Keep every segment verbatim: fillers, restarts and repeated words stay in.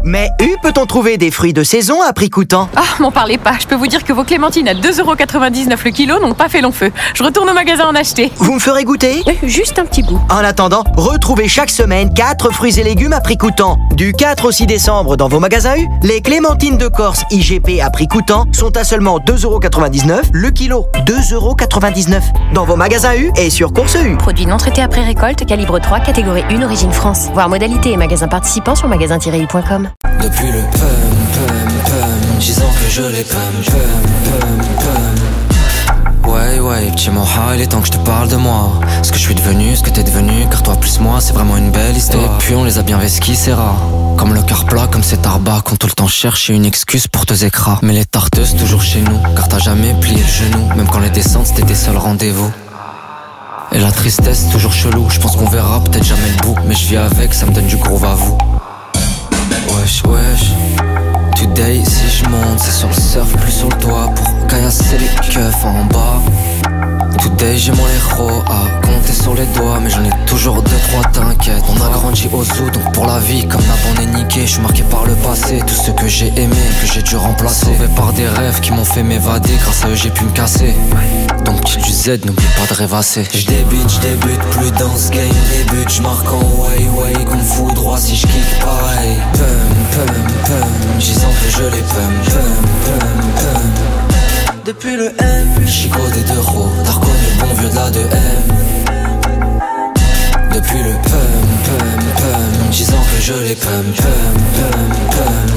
Mais où peut-on trouver des fruits de saison à prix coûtant? Ah, m'en parlez pas. Je peux vous dire que vos clémentines à deux euros quatre-vingt-dix-neuf le kilo n'ont pas fait long feu. Je retourne au magasin en acheter. Vous me ferez goûter? Euh, juste un petit bout. En attendant, retrouvez chaque semaine quatre fruits et légumes à prix coûtant. Du quatre au six décembre dans vos magasins U, les clémentines de Corse I G P à prix coûtant sont à seulement deux euros quatre-vingt-dix-neuf le kilo. deux euros quatre-vingt-dix-neuf dans vos magasins U et sur Course U. Produit non traité après récolte, calibre trois, catégorie un, origine France. Voir modalité et magasins participants sur magasin tiret u point com. Depuis le pum pum pum, disant que je les pum pum pum pum. Ouais ouais, petit moha, il est temps que je te parle de moi. Ce que je suis devenu, ce que t'es devenu, car toi plus moi c'est vraiment une belle histoire. Et puis on les a bien vesquis, c'est rare. Comme le cœur plat, comme cet arbat, qu'on tout le temps cherche une excuse pour te écras. Mais les tarteuses toujours chez nous, car t'as jamais plié le genou. Même quand les descentes c'était tes seuls rendez-vous. Et la tristesse toujours chelou, je pense qu'on verra peut-être jamais le bout. Mais je vis avec, ça me donne du gros va-vous. Wesh wesh, today si je monte c'est sur le surf plus sur le toit pour caillasser les keufs en bas. Today j'ai mon héros à compter sur les doigts, mais j'en ai toujours deux trois, t'inquiète. On a grandi au zoo donc pour la vie comme Nap on est niqué. Je suis marqué par le passé, tout ce que j'ai aimé, que j'ai dû remplacer. Sauvé par des rêves qui m'ont fait m'évader, grâce à eux j'ai pu me casser. Donc petit du Z, n'oublie pas de rêvasser. J'débute, j'débute plus dans ce game, débute, j'marque en way way comme fou droit si j'kick pareil. Pum pum pum, disant que je les pum pum pum pum. Depuis le M, Chico des deux roues, t'as reconnu le bon vieux de la deux M. Depuis le pum pum pum, disant que je les pum pum pum pum.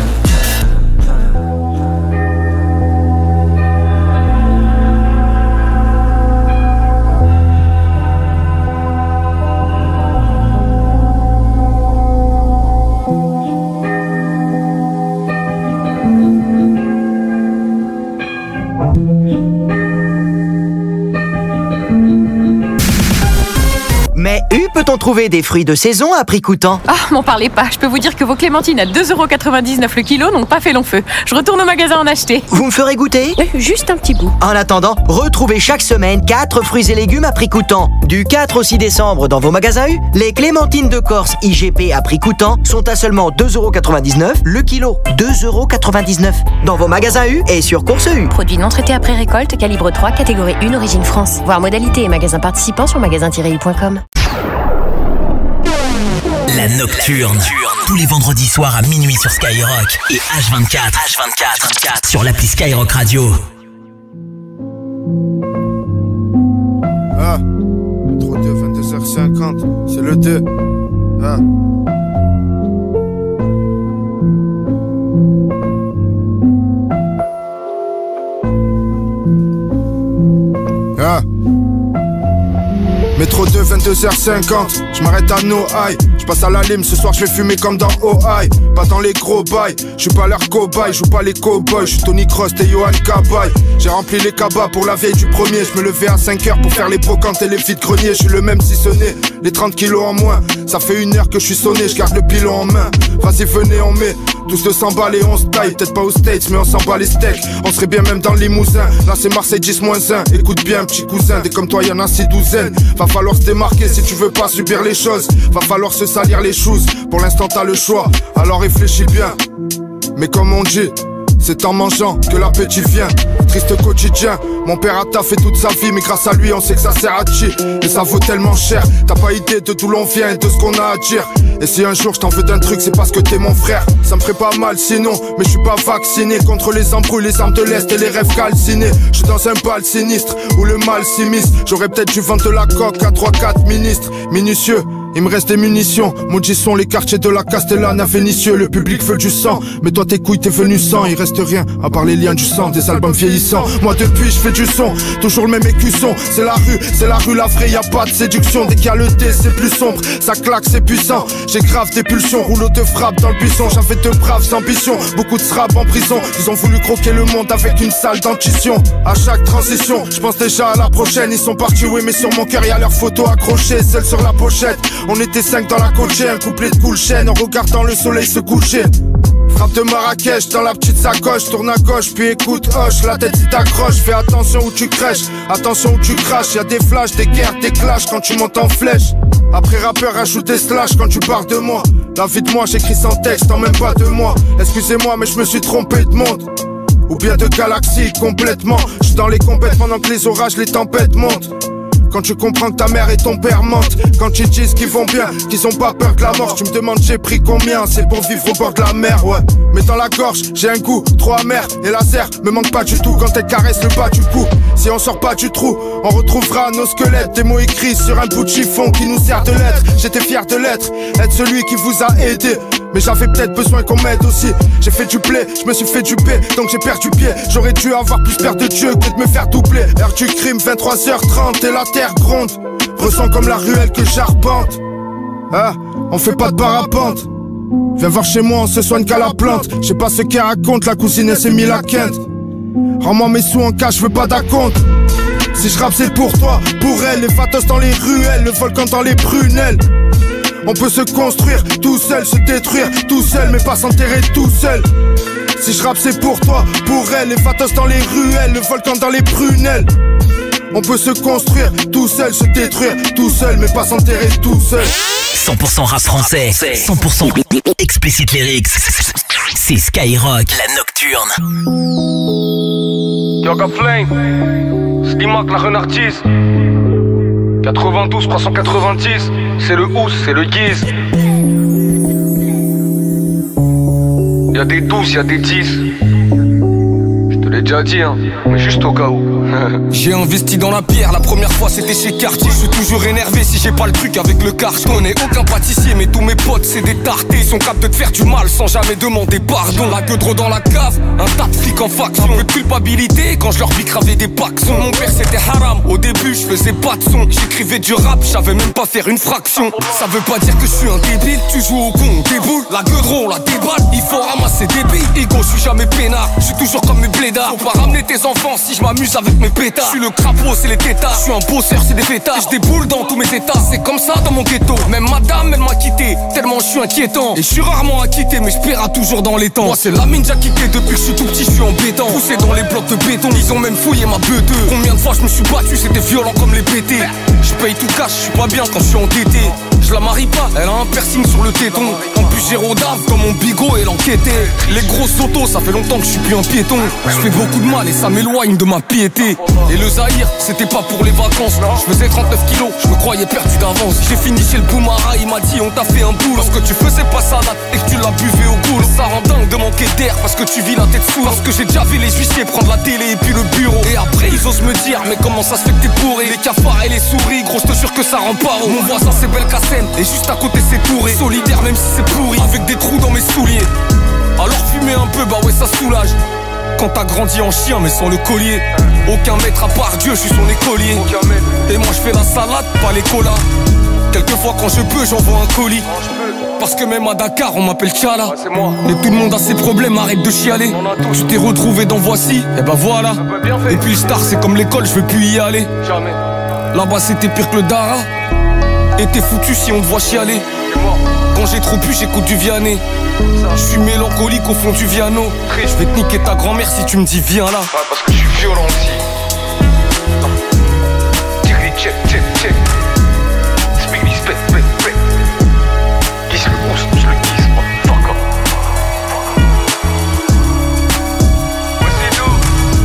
Mais où peut-on trouver des fruits de saison à prix coûtant? Ah, m'en parlez pas. Je peux vous dire que vos clémentines à deux euros quatre-vingt-dix-neuf le kilo n'ont pas fait long feu. Je retourne au magasin en acheter. Vous me ferez goûter? Euh, juste un petit bout. En attendant, retrouvez chaque semaine quatre fruits et légumes à prix coûtant. Du quatre au six décembre dans vos magasins U, les clémentines de Corse I G P à prix coûtant sont à seulement deux euros quatre-vingt-dix-neuf le kilo. deux euros quatre-vingt-dix-neuf dans vos magasins U et sur Course U. Produit non traité après récolte, calibre trois, catégorie un, origine France. Voir modalité et magasins participants sur magasin tiret u point com. La Nocturne, tous les vendredis soirs à minuit sur Skyrock et H vingt-quatre, H vingt-quatre, vingt-quatre sur l'appli Skyrock Radio. Ah, métro deux, vingt-deux heures cinquante, c'est le deux. Ah. Ah. Métro deux, vingt-deux heures cinquante, je m'arrête à No High. Je passe à la lime, ce soir je vais fumer comme dans O I. Pas dans les gros bails, je suis pas leur cobaye, joue pas les cowboys, je suis Tony Cross et Johan Cabaye. J'ai rempli les cabas pour la vieille du premier, je me levais à cinq heures pour faire les brocantes et les vides greniers. Je suis le même si ce n'est les trente kilos en moins. Ça fait une heure que je suis sonné, je garde le pilon en main. Vas-y venez on met tous deux cents balles et on se taille. Peut-être pas aux States mais on s'en bat les steaks. On serait bien même dans le Limousin. Là c'est Marseille dix moins un. Écoute bien petit cousin, des comme toi y'en a six douzaines. Va falloir se démarquer si tu veux pas subir les choses. Va falloir se salir les choses. Pour l'instant t'as le choix, alors réfléchis bien. Mais comme on dit, c'est en mangeant que l'appétit vient. Triste quotidien, mon père a taffé toute sa vie, mais grâce à lui on sait que ça sert à chi. Et ça vaut tellement cher, t'as pas idée de d'où l'on vient et de ce qu'on a à dire. Et si un jour je t'en veux d'un truc, c'est parce que t'es mon frère. Ça me ferait pas mal sinon, mais je suis pas vacciné contre les embrouilles, les armes de l'Est et les rêves calcinés. Je suis dans un bal sinistre où le mal s'immisce. J'aurais peut-être dû vendre de la coque à trois quatre ministres. Minutieux, il me reste des munitions. Maudits sont les quartiers de la Castellane à Vénissieux. Le public veut du sang, mais toi tes couilles t'es venu sans. Il reste rien à part les liens du sang, des albums vieillissants. Moi depuis je fais du son, toujours le même écusson. C'est la rue, c'est la rue la vraie, y a pas de séduction. Dès qu'il y a le thé c'est plus sombre, ça claque c'est puissant. J'ai grave des pulsions, rouleau de frappe dans le buisson. J'avais de braves ambitions, beaucoup de srab en prison. Ils ont voulu croquer le monde avec une sale dentition. À chaque transition, je pense déjà à la prochaine. Ils sont partis, oui mais sur mon cœur y a leurs photos accrochées, celles sur la pochette. On était cinq dans la coachée, un couplet de cool chaîne en regardant le soleil se coucher. Frappe de Marrakech dans la petite sacoche. Tourne à gauche puis écoute hoche. La tête si t'accroche. Fais attention où tu crèches. Attention où tu craches. Y'a des flashs, des guerres, des clashs quand tu montes en flèche. Après rappeur rajoute des slash quand tu parles de moi. La vie de moi j'écris sans texte en même pas deux mois. Excusez-moi mais je me suis trompé de monde. Ou bien de galaxie complètement. Je suis dans les compètes pendant que les orages, les tempêtes montent. Quand tu comprends que ta mère et ton père mentent. Quand tu disent qu'ils vont bien, qu'ils ont pas peur de la mort. Tu me demandes j'ai pris combien, c'est pour vivre au bord de la mer, ouais. Mais dans la gorge, j'ai un goût trop amer. Et la serre me manque pas du tout quand elle caresse le bas du cou. Si on sort pas du trou, on retrouvera nos squelettes. Des mots écrits sur un bout de chiffon qui nous sert de lettre. J'étais fier de l'être, être celui qui vous a aidé. Mais j'avais peut-être besoin qu'on m'aide aussi. J'ai fait du blé, je me suis fait du paix, donc j'ai perdu pied. J'aurais dû avoir plus peur de Dieu que de me faire doubler. Heure du crime, vingt-trois heures trente et la terre gronde. Ressens comme la ruelle que j'arpente. Ah, on fait pas de parapente. Viens voir chez moi, on se soigne qu'à la plante. Je sais pas ce qu'elle raconte, la cousine elle s'est mis la quinte. Rends-moi mes sous en cash, je veux pas d'acompte. Si je rappe c'est pour toi, pour elle. Les fatos dans les ruelles, le volcan dans les prunelles. On peut se construire tout seul, se détruire tout seul, mais pas s'enterrer tout seul. Si je rappe c'est pour toi, pour elle. Les fatos dans les ruelles, le volcan dans les prunelles. On peut se construire tout seul, se détruire tout seul, mais pas s'enterrer tout seul. cent pour cent rap français, cent pour cent explicit lyrics. C'est Skyrock, la nocturne. Yoga Flame, Slimak la renardise. quatre-vingt-douze trois cent quatre-vingt-dix, c'est le housse, c'est le guise. Y'a des douze, y'a des dix. Je te l'ai déjà dit, hein, mais juste au cas où. J'ai investi dans la pierre, la première fois c'était chez Cartier. Je suis toujours énervé si j'ai pas le truc avec le car. Je connais aucun pâtissier, mais tous mes potes c'est des tartés. Ils sont capables de te faire du mal sans jamais demander pardon. La gueule dans la cave, un tas de flics en faction. Un peu de culpabilité quand je leur bicravais des paxons. Mon père c'était haram, au début je faisais pas de son. J'écrivais du rap, j'avais même pas faire une fraction. Ça veut pas dire que je suis un débile, tu joues au con, déboule. La gueule on la déballe, il faut ramasser des billes. Ego, je suis jamais peinard, je suis toujours comme mes blédards. Faut pas ramener tes enfants si je m'amuse avec mes pétards. Je suis le crapaud, c'est les tétards. Je suis un bosseur, c'est des fêtards. Je déboule dans tous mes états, c'est comme ça dans mon ghetto. Même madame, elle m'a quitté, tellement je suis inquiétant. Et je suis rarement acquitté, mais je paierai toujours dans les temps. Moi, c'est la mine, j'ai quitté depuis que je suis tout petit, je suis embêtant. Poussé dans les blocs de béton, ils ont même fouillé ma beuh. Combien de fois je me suis battu, c'était violent comme les B T. Je paye tout cash, je suis pas bien quand je suis endetté. Je la marie pas, elle a un piercing sur le téton. En plus j'ai rodave dans mon bigot et l'enquêté. Les grosses autos, ça fait longtemps que je suis plus un piéton. Je fais beaucoup de mal et ça m'éloigne de ma piété. Et le Zahir, c'était pas pour les vacances. Je faisais trente-neuf kilos, je me croyais perdu d'avance. J'ai fini chez le Boumara, il m'a dit on t'a fait un boulot. Parce que tu faisais pas salade et que tu l'as buvé au boulot. Ça rend dingue de manquer d'air parce que tu vis la tête sous. Parce que j'ai déjà vu les huissiers prendre la télé et puis le bureau. Et après ils osent me dire mais comment ça se fait que t'es bourré. Les cafards et les souris, gros je te jure que ça rend pas haut. Mon voisin c'est Belkacem et juste à côté c'est Touré. Solidaire même si c'est pourri, avec des trous dans mes souliers. Alors fumer un peu, bah ouais ça soulage. Quand t'as grandi en chien mais sans le collier. Aucun maître à part Dieu, je suis son écolier. Et moi je fais la salade, pas les colas. Quelquefois quand je peux j'envoie un colis. Parce que même à Dakar on m'appelle Tchala. Et tout le monde a ses problèmes, arrête de chialer. Tu t'es retrouvé dans Voici, et bah voilà. Et puis le star c'est comme l'école, je veux plus y aller. Là-bas c'était pire que le Dara. Et t'es foutu si on te voit chialer. Quand j'ai trop pu j'écoute du Vianney. Je suis mélancolique au fond du piano. Je vais te niquer ta grand-mère si tu me dis viens là. Ouais parce que je suis violent aussi. Tigri check check check. Spigli spec spec spec. Guise le pouce, pousse le guise. Oh fuck off. Voici nous.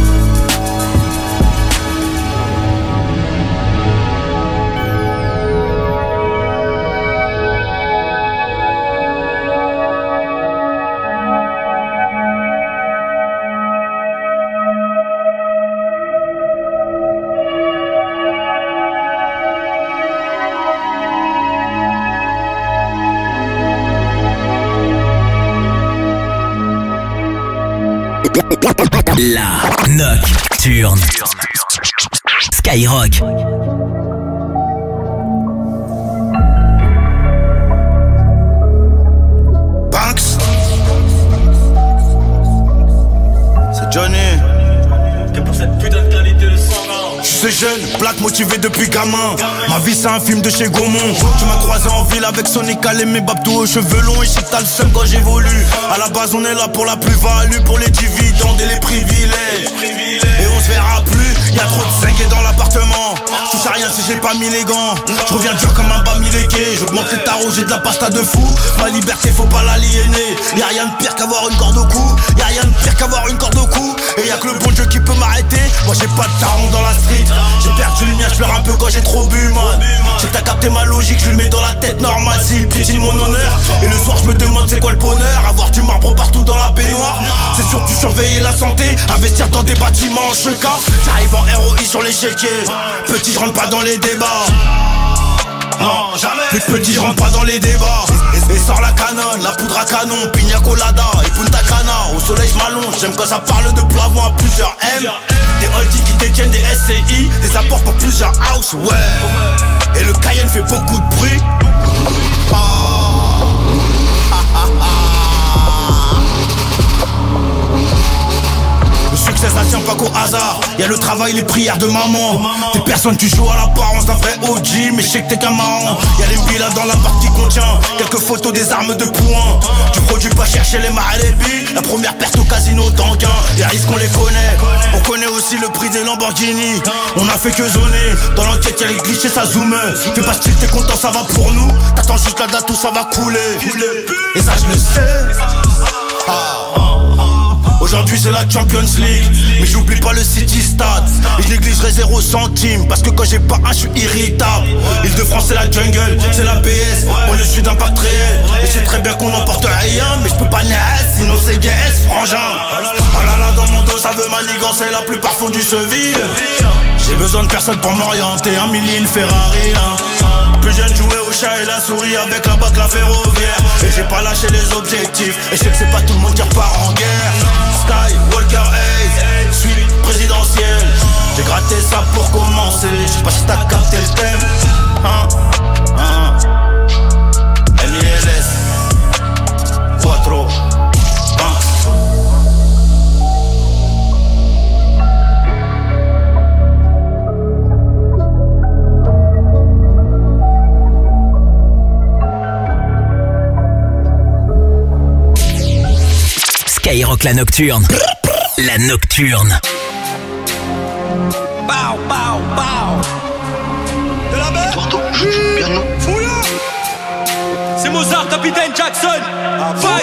La nocturne. Skyrock. Banks. C'est Johnny. Que pour cette putain de qualité de sang. ce jeune, black motivé depuis gamin. Ma vie c'est un film de chez Gaumont. Tu m'as croisé en ville avec Sonic Alem et Babdou aux cheveux longs. Et je sais que t'as le seum quand j'évolue. À la base on est là pour la plus-value, pour les dividendes et les privilèges. Et on se verra plus, y'a trop de zingués dans l'appartement. Je touche à rien si j'ai pas mis les gants. Je reviens dur comme un bas milégué. J'augmente les tarots, j'ai de la pasta de fou. Ma liberté faut pas l'aliéner. Y'a rien de pire qu'avoir une corde au cou. Y'a rien de pire qu'avoir une corde au cou. Et y'a que le bon Dieu qui peut m'arrêter. Moi j'ai pas de taron dans la street. J'ai perdu le mien, je pleure un peu quand j'ai trop bu, man. J'ai t'as capté ma logique, je le mets dans la tête normale. S'il piétine mon honneur. Et le soir je me demande c'est quoi le bonheur. Avoir du marbre partout dans la baignoire. C'est surtout surveiller la santé. Investir dans des bâtiments en cheka. J'arrive en R O I sur les chéquiers. Petit, je rentre pas dans les débats. Non, jamais. Plus petit, je rentre pas dans les débats. Et, et sort la canonne, la poudre à canon, pina colada et punta cana. Au soleil, je m'allonge. J'aime quand ça parle de plafond à plusieurs M. Des oldies qui détiennent des S C I, des apports pour plusieurs house, ouais. Et le Cayenne fait beaucoup de bruit. Ah. Ah, ah, ah. Le succès ça tient pas qu'au hasard. Y'a le travail, les prières de maman. T'es personne, tu joues à l'apparence d'un vrai O G. Mais je sais que t'es qu'un marrant. Y'a les billes dans la partie qui contient quelques photos des armes de poing. Tu produis pas chercher les marais et les billes. La première perte au casino d'Anguin. Les risques on les connaît. On connaît aussi le prix des Lamborghini. On a fait que zoner. Dans l'enquête y'a les clichés, ça zoome. Fais pas style, t'es content, ça va pour nous. T'attends juste la date où ça va couler. Et ça je le sais. Ah. Aujourd'hui c'est la Champions League. Mais j'oublie pas le City Stade. Et je négligerai zéro centime. Parce que quand j'ai pas un, je suis irritable. Île-de-France c'est la jungle, c'est la B S. On le suit d'impact réel. Et je sais très bien qu'on n'emporte rien. Mais je peux pas naître, sinon c'est G S, frangin. Oh là là, dans mon dos ça veut manigancer. La plupart font du Seville. J'ai besoin de personne pour m'orienter. Un milli, une Ferrari, hein. Plus jeune jouer au chat et la souris avec la bac la ferroviaire. Et j'ai pas lâché les objectifs. Et je sais que c'est pas tout le monde qui repart en guerre. Sky, Walker Hayes, suite présidentielle. J'ai gratté ça pour commencer. Je sais pas si t'as capté le thème. Hein, hein. M I L S Quattro, hein. Skyrock la nocturne. La nocturne. Pow, pow, pow. De la mer. Porto, je joue bien non. C'est Mozart, capitaine Jackson. Fight.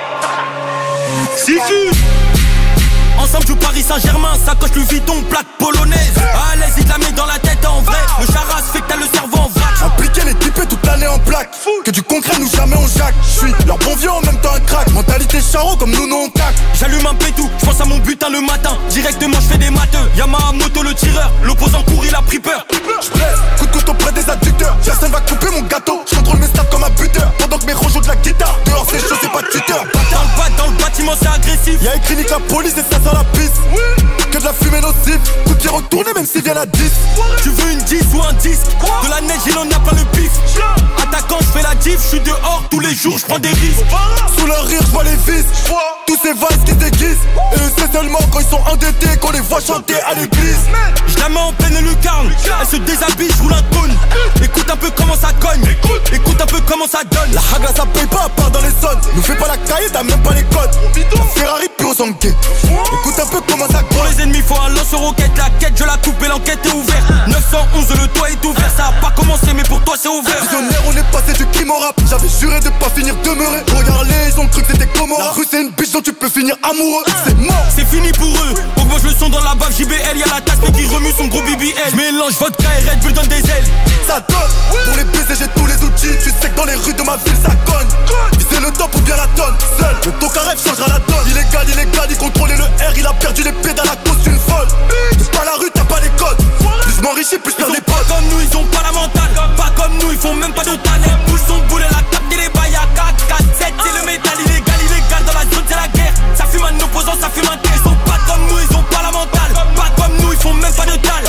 Sifu. Ensemble joue Paris Saint-Germain, sacoche le Vuitton, plaque polonaise. À l'aise, il te la met dans la tête en vrai. Le charas fait que t'as le cerveau en vrac. Impliqué les typés toute l'année en plaque. Que du concret, nous jamais on jacque. J'suis leur bon vieux en même temps un crack. Mentalité charreau comme nous, nous on cac. J'allume un pétou, j'pense à mon butin le matin. Directement j'fais des matheux. Yamaha moto le tireur, l'opposant court il a pris peur. J'blesse, coup de couteau près des adducteurs. Personne va couper mon gâteau. J'contrôle mes stats comme un buteur. Pendant que mes rejouent de la guitare. Dehors c'est chaud, c'est pas de tuteur. Dans le bat, dans le bâtiment c'est agressif. Y'a écrit nique la police et ça sent la piste. Que de la fumée nocive. Coup de pied retourné même s'il vient à dix. Tu veux une dix ou un disque? De la neige il en a pas le pif. Attaquant j'fais la diff, j'suis dehors tous les jours, j'prends des risques. Sous leur rire j'vois les vis. Tous ces vases qui se déguisent. Et eux c'est seulement quand ils sont endettés qu'on les voit chanter à l'église. J'la mets en pleine lucarne. Elle se déshabille, j'roule un cône. Écoute un peu comment ça cogne. Écoute un peu comment ça donne. La hagla ça paye pas à part dans les zones. Nous fais pas la caille, t'as même pas les codes. La Ferrari pure aux enquêtes. Écoute un peu comment ça pour les ennemis faut un lance-roquette. La quête je la coupe et l'enquête est ouverte. neuf cent onze le toit est ouvert. Ça a pas commencé mais pour toi c'est ouvert. Visionnaire on est passé du crime au rap. J'avais juré de pas finir demeuré. Regarde-les ils ont cru que c'était Gomorrah. La rue c'est une biche dont tu peux finir amoureux. C'est mort. C'est fini pour eux. Augmente le son dans la bave J B L. Y'a la tasse mais qui remue son gros B B L. Mélange vodka et Red Bull donne des ailes. Ça donne. Pour les baiser j'ai tous les outils. Tu sais que dans les rues de ma ville ça cogne. C'est le top ou bien la tonne. Seul le Tokarev changera la donne. Illégal, illégal, il contrôlait le R. Il a perdu les pédales à cause d'une folle. C'est pas la rue, t'as pas les codes. Plus je m'enrichis, plus je perds des potes. Pas comme nous, ils ont pas la mentale. Pas comme nous, ils font même pas de talent. Pousse son boulet, la capte des bails à quatre, quatre, sept. C'est le métal illégal, illégal. Dans la zone, c'est la guerre. Ça fume un opposant, ça fume un tel. Ils sont pas comme nous, ils ont pas la mentale. Pas comme nous, ils font même pas de talent.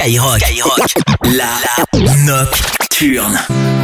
Skyrock. Skyrock. La Nocturne.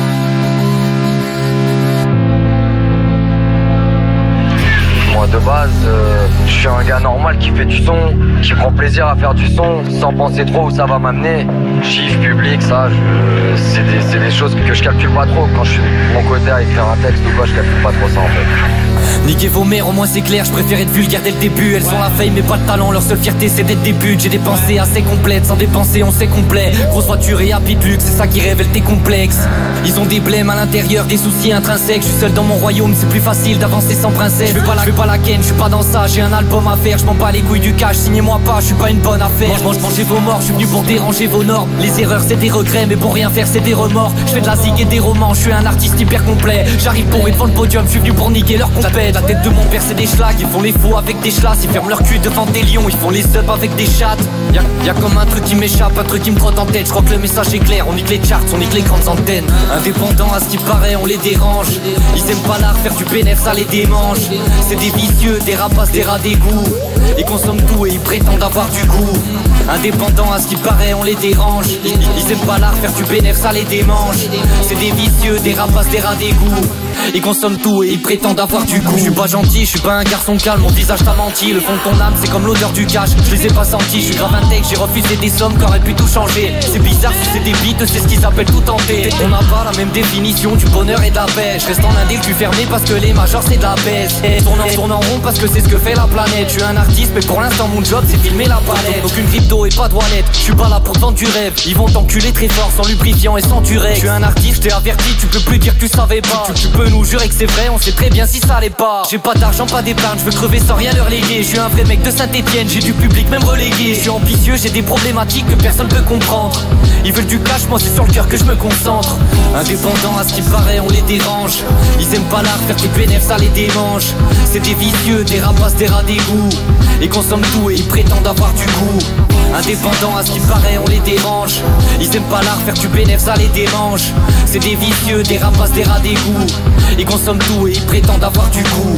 Moi de base, euh, je suis un gars normal qui fait du son, qui prend plaisir à faire du son, sans penser trop où ça va m'amener. Chiffre, public, ça, je, c'est, des, c'est des choses que je calcule pas trop. Quand je suis de mon côté à écrire un texte ou quoi, je calcule pas trop ça en fait. Niquez vos mères, au moins c'est clair, je préfère être vulgaire dès le début. Elles ont la fame mais pas de talent, leur seule fierté c'est d'être des putes. J'ai des pensées assez complètes, sans dépenser on sait complet. Grosse voiture et happy de luxe, c'est ça qui révèle tes complexes. Ils ont des blèmes à l'intérieur, des soucis intrinsèques. Je suis seul dans mon royaume, c'est plus facile d'avancer sans princesse. Je veux pas la, je veux pas la ken, je suis pas dans ça, j'ai un album à faire. Je m'en bats les couilles du cash, signez-moi pas, je suis pas une bonne affaire. Mange, mange, mangez vos morts, je suis venu pour déranger vos normes. Les erreurs c'est des regrets, mais bon rien faire c'est des remords. Je fais de la zig et des romans, je suis un artiste hyper complet. J'arrive pour être devant le podium, je suis venu pour niquer leur compète. La tête de mon père c'est des schlags, ils font les faux avec des chlasses. Ils ferment leur cul devant des lions, ils font les subs avec des chattes. Y'a, y'a comme un truc qui m'échappe, un truc qui me trotte en tête. Je crois que le message est clair, on nique les charts, on nique les grandes antennes. Indépendants à ce qui paraît, on les dérange. Ils aiment pas l'art, faire du bénéfice, ça les démange. C'est des vicieux, des rapaces, des rats d'égout. Ils consomment tout et ils prétendent avoir du goût. Indépendants à ce qui paraît, on les dérange. Ils, ils aiment pas l'art, faire du bénéfice, ça les démange. C'est des vicieux, des rapaces, des rats d'égout. Ils consomment tout et ils prétendent avoir du goût. Je suis pas gentil, je suis pas un garçon calme, mon visage t'a menti. Le fond de ton âme c'est comme l'odeur du cash, je les ai pas sentis. Je suis grave intègre, j'ai refusé des sommes qui auraient pu tout changer. C'est bizarre si c'est des bites, c'est ce qu'ils appellent tout tenter. On n'a pas la même définition du bonheur et de la paix. Je reste en indé le cul fermé parce que les majors c'est de la baisse. Tourne en, tourne en rond parce que c'est ce que fait la planète. Je suis un artiste mais pour l'instant mon job c'est filmer la palette. Aucune crypto et pas de wallet, je suis pas là pour vendre du rêve. Ils vont t'enculer très fort sans lubrifiant et sans durex. Je suis un artiste, je t'ai averti, tu peux plus dire que tu savais pas. Tu, tu peux nous jurer que c'est vrai, on sait très bien si ça l'est pas. J'ai pas d'argent, pas d'épargne, je veux crever sans rien leur léguer. Je suis un vrai mec de Saint-Etienne, j'ai du public même relégué. Je suis ambitieux, j'ai des problématiques que personne peut comprendre. Ils veulent du cash, moi c'est sur le cœur que je me concentre. Indépendants à ce qui paraît, on les dérange. Ils aiment pas l'art, faire du bénéfice, ça les démange. C'est des vicieux, des rapaces, des rats d'égout. Ils consomment tout et ils prétendent avoir du goût. Indépendants à ce qui paraît, on les dérange. Ils aiment pas l'art, faire du bénéfice, ça les démange. C'est des vicieux, des rapaces, des rats d'égout. Ils consomment tout et ils prétendent avoir du goût.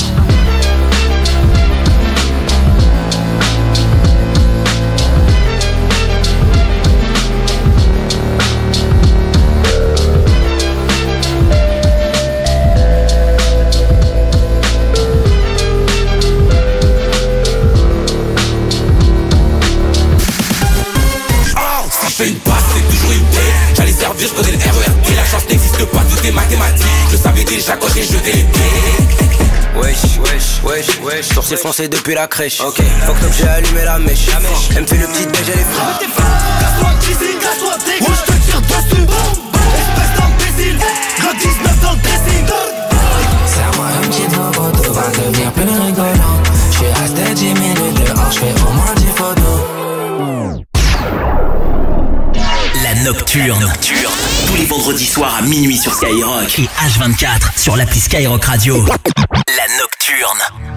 Une passe, c'est toujours une paix. J'allais servir, je connais le R E R P. La chance n'existe pas, tout est mathématique. Je savais déjà quand j'ai jeté les pieds. Wesh, wesh, wesh, wesh. Sourcil foncé depuis la crèche. Ok, fuck top, j'ai allumé la mèche. Elle me fait le petit déj, elle est frappe. Casse-toi d'ici, casse-toi d'ici. Moi je te tire dessus. Espèce d'imbécile. Grade dix-neuf dans le dressing. Serre-moi une petite photo, va devenir plus rigolant. J'suis resté dix minutes dehors, j'fais au moins dix photos. La Nocturne. Nocturne. Tous les vendredis soirs à minuit sur Skyrock et H vingt-quatre sur l'appli Skyrock Radio. La Nocturne.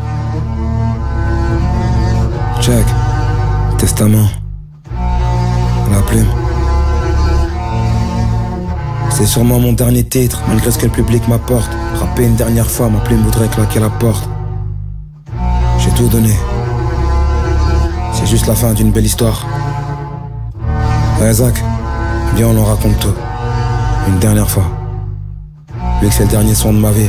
Check. Testament. La plume. C'est sûrement mon dernier titre, malgré ce que le public m'apporte. Rapper une dernière fois, ma plume voudrait claquer la porte. J'ai tout donné. C'est juste la fin d'une belle histoire. Ouais, Zach. Viens, on en raconte tout. Une dernière fois. Vu que c'est le dernier son de ma vie.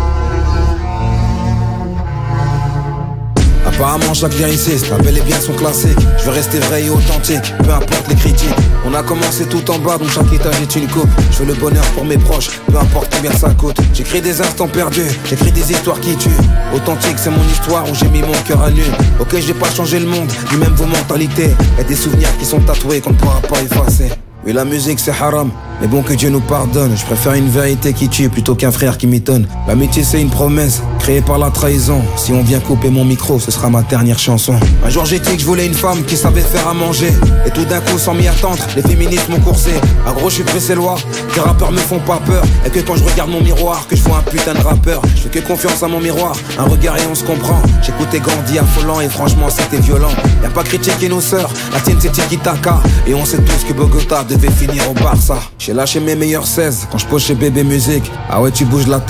Apparemment chaque lien insiste, la bel et bien son classique. Je veux rester vrai et authentique, peu importe les critiques. On a commencé tout en bas, donc chaque étage est une coupe. Je veux le bonheur pour mes proches, peu importe combien ça coûte. J'écris des instants perdus, j'écris des histoires qui tuent. Authentique, c'est mon histoire où j'ai mis mon cœur à nu. Ok, j'ai pas changé le monde, ni même vos mentalités. Y'a des souvenirs qui sont tatoués qu'on ne pourra pas effacer. Oui, la musique c'est haram, mais bon que Dieu nous pardonne. Je préfère une vérité qui tue plutôt qu'un frère qui m'étonne. L'amitié c'est une promesse, créée par la trahison. Si on vient couper mon micro, ce sera ma dernière chanson. Un jour j'ai dit que je voulais une femme qui savait faire à manger. Et tout d'un coup, sans m'y attendre, les féministes m'ont coursé. À gros, je suis pressé loin, les rappeurs me font pas peur. Et que quand je regarde mon miroir, que je vois un putain de rappeur. Je fais que confiance à mon miroir, un regard et on se comprend. J'écoutais Gandhi affolant et franchement c'était violent. Y'a pas critiquer nos sœurs, la tienne c'est Tiki Taka. Et on sait tous que Bogota devait finir au Barça. J'ai lâché mes meilleurs seize quand je pose chez Bébé Musique. Ah ouais, tu bouges la tête.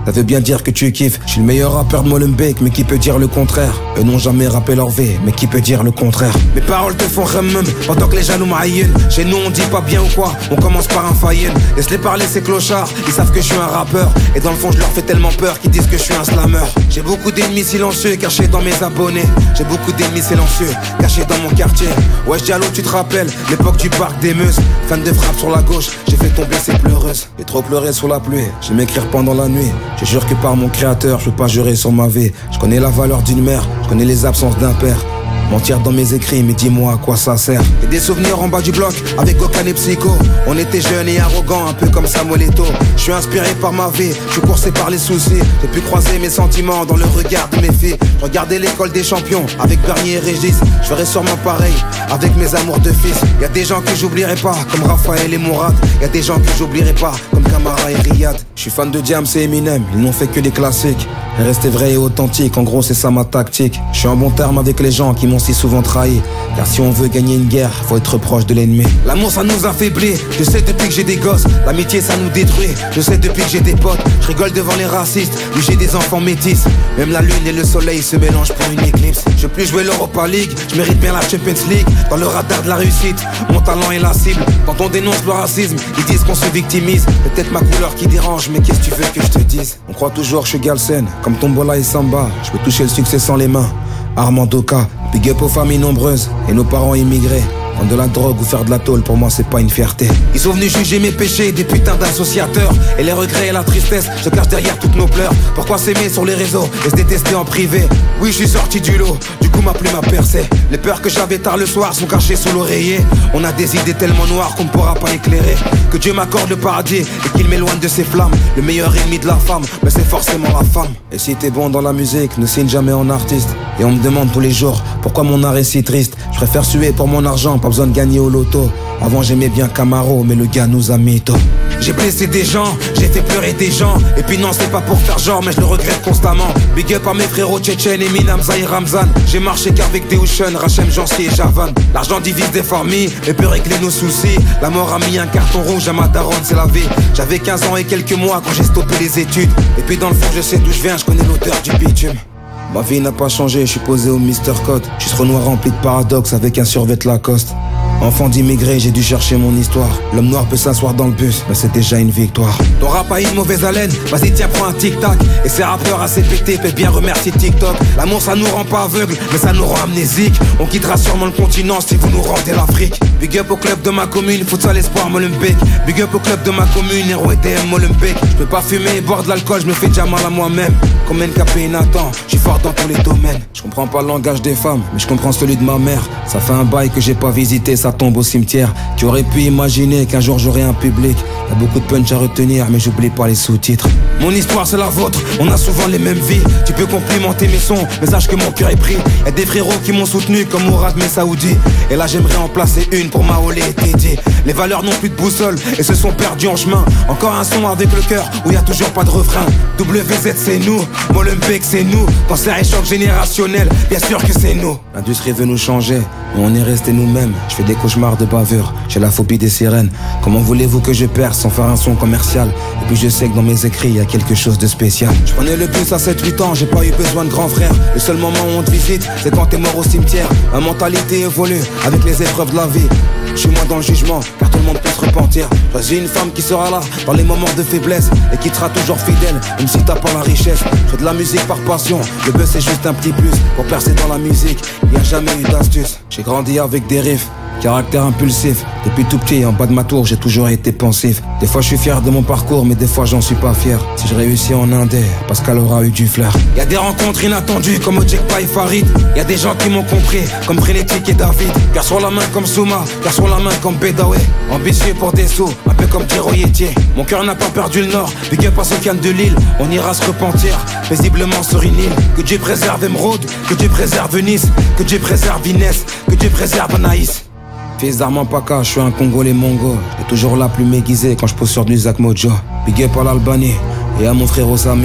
Ça veut bien dire que tu kiffes. Je suis le meilleur rappeur de Molenbeek, mais qui peut dire le contraire? Eux n'ont jamais rappé leur V, mais qui peut dire le contraire? Mes paroles te font remmum, pendant que les jaloux m'aïennent. Chez nous on dit pas bien ou quoi, on commence par un faïen. Laisse-les parler ces clochards, ils savent que je suis un rappeur. Et dans le fond je leur fais tellement peur qu'ils disent que je suis un slammer. J'ai beaucoup d'ennemis silencieux cachés dans mes abonnés. J'ai beaucoup d'ennemis silencieux cachés dans mon quartier. Ouais Diallo tu te rappelles, l'époque du parc des Meuses. Fan de frappe sur la gauche, j'ai fait tomber ces pleureuses. J'ai trop pleuré sous la pluie, j'aime écrire pendant la nuit. Je jure que par mon créateur, je peux pas jurer sur ma vie. Je connais la valeur d'une mère, je connais les absences d'un père. Mentir dans mes écrits, mais dis-moi à quoi ça sert. Et des souvenirs en bas du bloc, avec Gokan et Psycho. On était jeunes et arrogants, un peu comme Samuel Eto'o. Je suis inspiré par ma vie, je suis coursé par les soucis. J'ai pu croiser mes sentiments dans le regard de mes filles. Regardez l'école des champions, avec Bernier et Régis. Je ferai sûrement pareil, avec mes amours de fils. Y'a des gens que j'oublierai pas, comme Raphaël et Mourad. Y'a des gens que j'oublierai pas, comme Camara et Riyad. Je suis fan de Diams et Eminem, ils n'ont fait que des classiques. Et rester vrai et authentique, en gros c'est ça ma tactique. Je suis en bon terme avec les gens qui m'ont si souvent trahi. Car si on veut gagner une guerre, faut être proche de l'ennemi. L'amour ça nous affaiblit, je sais depuis que j'ai des gosses. L'amitié ça nous détruit, je sais depuis que j'ai des potes. Je rigole devant les racistes, oui j'ai des enfants métis. Même la lune et le soleil se mélangent pour une éclipse. Je veux plus jouer l'Europa League, je mérite bien la Champions League. Dans le radar de la réussite, mon talent est la cible. Quand on dénonce le racisme, ils disent qu'on se victimise. Peut-être ma couleur qui dérange, mais qu'est-ce que tu veux que je te dise? On croit toujours que je suis Galsen, comme Tombola et Samba. Je peux toucher le succès sans les mains. Armando K, big up aux familles nombreuses et nos parents immigrés. Prendre de la drogue ou faire de la tôle, pour moi c'est pas une fierté. Ils sont venus juger mes péchés, des putains d'associateurs. Et les regrets et la tristesse se cachent derrière toutes nos pleurs. Pourquoi s'aimer sur les réseaux et se détester en privé? Oui je suis sorti du lot, du coup ma plume a percé. Les peurs que j'avais tard le soir sont cachées sous l'oreiller. On a des idées tellement noires qu'on ne pourra pas éclairer. Que Dieu m'accorde le paradis et qu'il m'éloigne de ses flammes. Le meilleur ennemi de la femme, mais c'est forcément la femme. Et si t'es bon dans la musique, ne signe jamais en artiste. Et on me demande tous les jours pourquoi mon art est si triste. Je préfère suer pour mon argent, pas besoin de gagner au loto. Avant j'aimais bien Camaro, mais le gars nous a mytho. J'ai blessé des gens, j'ai fait pleurer des gens. Et puis non c'est pas pour faire genre, mais je le regrette constamment. Big up à mes frérots tchétchènes, Eminem, Zahir Ramzan. J'ai marché qu'avec des Ocean, Rachem, Jancy et Javan. L'argent divise des familles et peut régler nos soucis. La mort a mis un carton rouge à ma daronne, c'est la vie. J'avais quinze ans et quelques mois quand j'ai stoppé les études. Et puis dans le fond je sais d'où je viens, je connais l'odeur du bitume. Ma vie n'a pas changé, je suis posé au Mister Code. Je suis ce Renoir rempli de paradoxes avec un survêt Lacoste. Enfant d'immigré, j'ai dû chercher mon histoire. L'homme noir peut s'asseoir dans le bus, mais c'est déjà une victoire. Ton rap a une mauvaise haleine, vas-y tiens prends un tic-tac. Et ces rappeurs assez pétés peuvent bien remercier TikTok. L'amour ça nous rend pas aveugles, mais ça nous rend amnésiques. On quittera sûrement le continent si vous nous rendez l'Afrique. Big up au club de ma commune, futsal espoir Molenbeek. Big up au club de ma commune, héros E D M Molenbeek. Je peux pas fumer et boire de l'alcool, je me fais déjà mal à moi-même. Comme N K P Nathan, je suis fort dans tous les domaines. Je comprends pas le langage des femmes, mais je comprends celui de ma mère. Ça fait un bail que j'ai pas visité, ça tombe au cimetière. Tu aurais pu imaginer qu'un jour j'aurais un public. Y'a beaucoup de punch à retenir, mais j'oublie pas les sous-titres. Mon histoire c'est la vôtre, on a souvent les mêmes vies. Tu peux complimenter mes sons, mais sache que mon cœur est pris. Y'a des frérots qui m'ont soutenu comme Mourad Messaoudi. Et là j'aimerais en placer une pour Maolé et Teddy. Les valeurs n'ont plus de boussole et se sont perdues en chemin. Encore un son avec le cœur où y'a toujours pas de refrain. W Z c'est nous, Molenbeek c'est nous. Quand c'est un choc générationnel, bien sûr que c'est nous. L'industrie veut nous changer, mais on est resté nous-mêmes. Je fais des cauchemars de bavure, j'ai la phobie des sirènes. Comment voulez-vous que je perce sans faire un son commercial? Et puis je sais que dans mes écrits y a quelque chose de spécial. Je prenais le bus à sept huit ans, j'ai pas eu besoin de grand frère. Le seul moment où on te visite, c'est quand t'es mort au cimetière. Ma mentalité évolue avec les épreuves de la vie. Je suis moins dans le jugement, car tout le monde peut se repentir. Choisis une femme qui sera là dans les moments de faiblesse et qui te sera toujours fidèle, même si t'as pas la richesse. Je fais de la musique par passion, le buzz c'est juste un petit plus. Pour percer dans la musique, y a jamais eu d'astuce. J'ai grandi avec des riffs, caractère impulsif. Depuis tout petit, en bas de ma tour, j'ai toujours été pensif. Des fois je suis fier de mon parcours, mais des fois j'en suis pas fier. Si je réussis en indé, parce qu'elle aura eu du flair. Y'a des rencontres inattendues comme Ojekpa et Farid. Y'a des gens qui m'ont compris, comme Frénétique et David. Car sur la main comme Souma, car sur la main comme Bedawe. Ambitieux pour des sous, un peu comme Thierry Yetier. Mon cœur n'a pas perdu le nord, big up à Sofiane de Lille. On ira se repentir, paisiblement sur une île. Que Dieu préserve Emeraude, que Dieu préserve Nice, que Dieu préserve Inès, que Dieu préserve Anaïs. Fils d'Armand Paca, je suis un Congolais mongo. J'ai toujours la plume aiguisée quand je pose sur du Zach Mojo. Big up à l'Albanie et à mon frère Osami.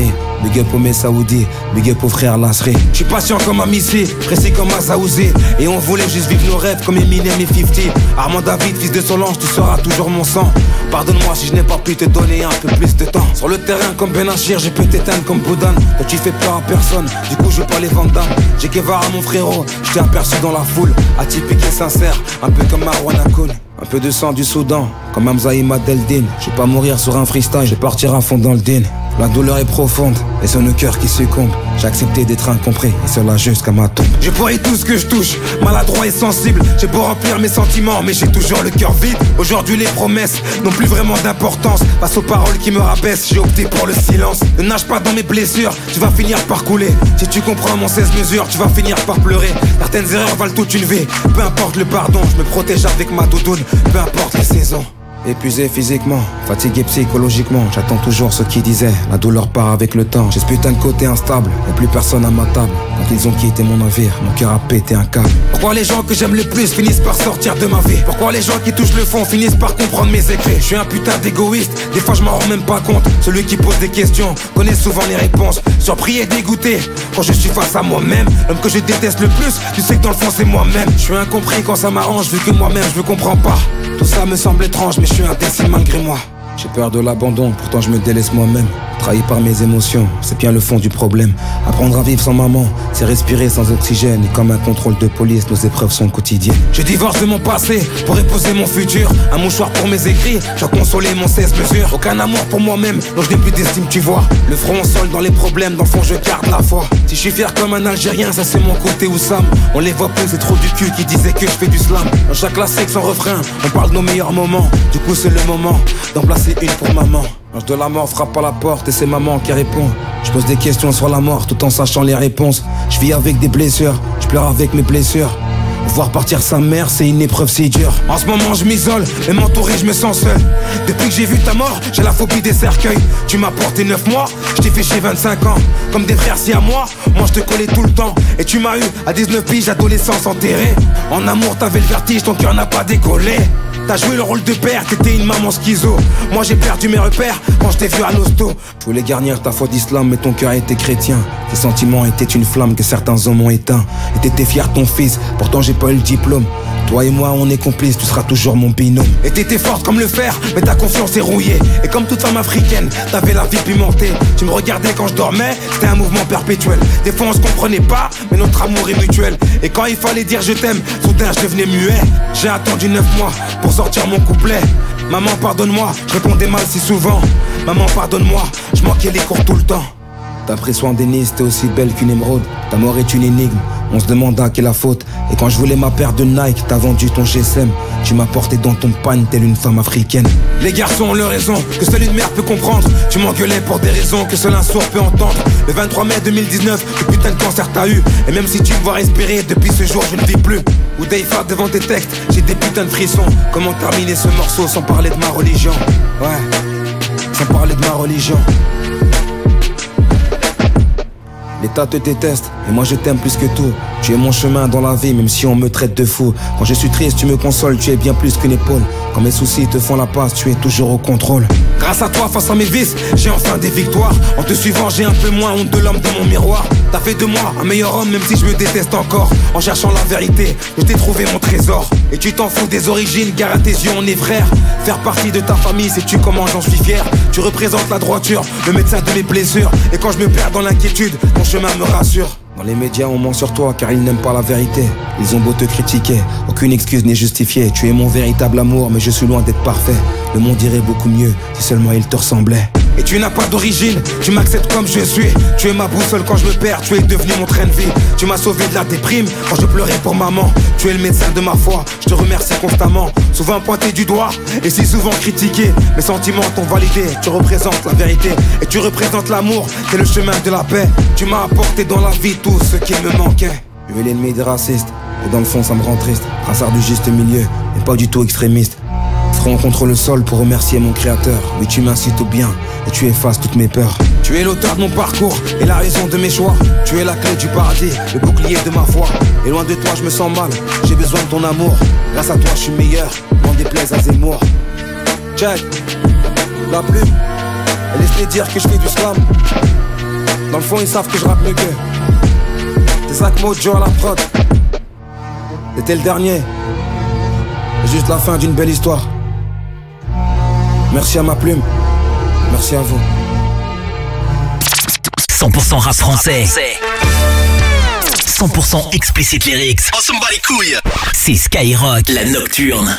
Big up au Messaoudi, big up au frère Lasri. J'suis patient comme un Missy, précis comme un Saouzé. Et on voulait juste vivre nos rêves comme Eminem et cinquante. Armand David, fils de Solange, tu seras toujours mon sang. Pardonne-moi si je n'ai pas pu te donner un peu plus de temps. Sur le terrain comme Benachir, j'ai pu t'éteindre comme Boudan. Toi tu fais peur à personne, du coup je veux pas les Van Damme. J'ai Guevara mon frérot, je t'ai aperçu dans la foule. Atypique et sincère, un peu comme Marwan Akoun. Un peu de sang du Soudan, comme Hamza Imadeldin. Je vais pas mourir sur un freestyle, je vais partir à fond dans le din. La douleur est profonde, et c'est le cœur qui succombe. J'ai accepté d'être incompris, et cela jusqu'à ma tombe. Je pourrais tout ce que je touche, maladroit et sensible. J'ai beau remplir mes sentiments, mais j'ai toujours le cœur vide. Aujourd'hui les promesses n'ont plus vraiment d'importance. Face aux paroles qui me rabaissent, j'ai opté pour le silence. Ne nage pas dans mes blessures, tu vas finir par couler. Si tu comprends mon seize mesures, tu vas finir par pleurer. Certaines erreurs valent toute une vie, peu importe le pardon. Je me protège avec ma doudoune, peu importe les saisons. Épuisé physiquement, fatigué psychologiquement, j'attends toujours ce qui disait, la douleur part avec le temps. J'ai ce putain de côté instable, y'a plus personne à ma table. Quand ils ont quitté mon navire, mon cœur a pété un câble. Pourquoi les gens que j'aime le plus finissent par sortir de ma vie? Pourquoi les gens qui touchent le fond finissent par comprendre mes écrits? Je suis un putain d'égoïste, des fois je m'en rends même pas compte. Celui qui pose des questions connaît souvent les réponses. Surpris et dégoûté quand je suis face à moi-même. L'homme que je déteste le plus, tu sais que dans le fond c'est moi-même. Je suis incompris quand ça m'arrange, vu que moi-même je me comprends pas. Tout ça me semble étrange, mais je suis indécis malgré moi. J'ai peur de l'abandon, pourtant je me délaisse moi-même. Trahi par mes émotions, c'est bien le fond du problème. Apprendre à vivre sans maman, c'est respirer sans oxygène. Et comme un contrôle de police, nos épreuves sont quotidiennes. Je divorce de mon passé pour épouser mon futur. Un mouchoir pour mes écrits, je dois consoler mon seize mesures. Aucun amour pour moi-même, donc je n'ai plus d'estime, tu vois. Le front au sol dans les problèmes, dans le fond je garde la foi. Si je suis fier comme un Algérien, ça c'est mon côté Oussam. On les voit plus, c'est trop du cul qui disait que je fais du slam. Dans chaque classique sans refrain, on parle de nos meilleurs moments. Du coup c'est le moment d'en placer une pour maman. L'ange de la mort frappe à la porte et c'est maman qui répond. Je pose des questions sur la mort tout en sachant les réponses. Je vis avec des blessures, je pleure avec mes blessures. Voir partir sa mère, c'est une épreuve si dure. En ce moment je m'isole, et m'entourer je me sens seul. Depuis que j'ai vu ta mort, j'ai la phobie des cercueils. Tu m'as porté neuf mois, je t'ai fait chier vingt-cinq ans. Comme des frères si à moi, moi je te collais tout le temps. Et tu m'as eu à dix-neuf piges, adolescence enterrée. En amour t'avais le vertige, ton cœur n'a pas décollé. T'as joué le rôle de père, t'étais une maman schizo. Moi j'ai perdu mes repères quand je t'ai vu à l'hosto. Je voulais garnir ta foi d'islam mais ton cœur était chrétien. Tes sentiments étaient une flamme que certains hommes ont éteint. Et t'étais fier de ton fils, pourtant j'ai pas eu le diplôme. Toi et moi on est complices, tu seras toujours mon binôme. Et t'étais forte comme le fer, mais ta confiance est rouillée. Et comme toute femme africaine, t'avais la vie pimentée. Tu me regardais quand je dormais, c'était un mouvement perpétuel. Des fois on se comprenait pas, mais notre amour est mutuel. Et quand il fallait dire je t'aime, soudain je devenais muet. J'ai attendu neuf mois pour sortir mon couplet. Maman pardonne-moi, je répondais mal si souvent. Maman pardonne-moi, je manquais les cours tout le temps. T'as pris soin d'Ennis, t'es aussi belle qu'une émeraude. Ta mort est une énigme, on se demande à qui est la faute. Et quand je voulais ma paire de Nike, t'as vendu ton G S M. Tu m'as porté dans ton pagne telle une femme africaine. Les garçons ont leur raison, que seule une mère peut comprendre. Tu m'engueulais pour des raisons que seul un sourd peut entendre. Le vingt-trois mai deux mille dix-neuf, que putain de cancer t'as eu. Et même si tu me vois respirer, depuis ce jour je ne vis plus. Ou Dayfa devant tes textes, j'ai des putains de frissons. Comment terminer ce morceau sans parler de ma religion? Ouais, sans parler de ma religion. L'État te déteste, et moi je t'aime plus que tout. Tu es mon chemin dans la vie, même si on me traite de fou. Quand je suis triste, tu me consoles, tu es bien plus qu'une épaule. Quand mes soucis te font la passe, tu es toujours au contrôle. Grâce à toi, face à mes vices, j'ai enfin des victoires. En te suivant, j'ai un peu moins honte de l'homme dans mon miroir. T'as fait de moi un meilleur homme, même si je me déteste encore. En cherchant la vérité, je t'ai trouvé mon trésor. Et tu t'en fous des origines, car à tes yeux on est frères. Faire partie de ta famille, sais-tu comment j'en suis fier? Tu représentes la droiture, le médecin de mes blessures. Et quand je me perds dans l'inquiétude, ton chemin me rassure. Dans les médias on ment sur toi car ils n'aiment pas la vérité. Ils ont beau te critiquer, aucune excuse n'est justifiée. Tu es mon véritable amour mais je suis loin d'être parfait. Le monde irait beaucoup mieux si seulement il te ressemblait. Et tu n'as pas d'origine, tu m'acceptes comme je suis. Tu es ma boussole quand je me perds, tu es devenu mon train de vie. Tu m'as sauvé de la déprime quand je pleurais pour maman. Tu es le médecin de ma foi, je te remercie constamment. Souvent pointé du doigt et si souvent critiqué. Mes sentiments t'ont validé, tu représentes la vérité. Et tu représentes l'amour, t'es le chemin de la paix. Tu m'as apporté dans la vie tout ce qui me manquait. Tu es l'ennemi des racistes, et dans le fond ça me rend triste. Brassard du juste milieu, mais pas du tout extrémiste. Front contre le sol pour remercier mon créateur. Oui, tu m'incites au bien et tu effaces toutes mes peurs. Tu es l'auteur de mon parcours et la raison de mes choix. Tu es la clé du paradis, le bouclier de ma foi. Et loin de toi je me sens mal, j'ai besoin de ton amour. Grâce à toi je suis meilleur, n'en déplaise à Zemmour. Check, la plume, elle laisse dire que je fais du slam. Dans le fond ils savent que je rappe mieux qu'eux. C'est Zach Mojo à la prod. C'était le dernier. C'est juste la fin d'une belle histoire. Merci à ma plume. Merci à vous. cent pour cent rap français. cent pour cent explicit lyrics. On s'en bat les couilles. C'est Skyrock, la nocturne.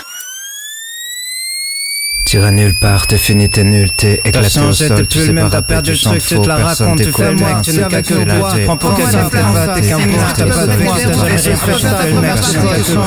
T'iras nulle part, t'es fini, t'es nul, t'es éclaté au sol, tu sais pas rapper, tu sens faux, personne t'écoute, moi, tu n'es qu'à que la tête, prends pour quelqu'un, t'es pas, t'es qu'un bourge, t'as pas de vie, t'as jamais fait faire, t'as le mec, tu n'es que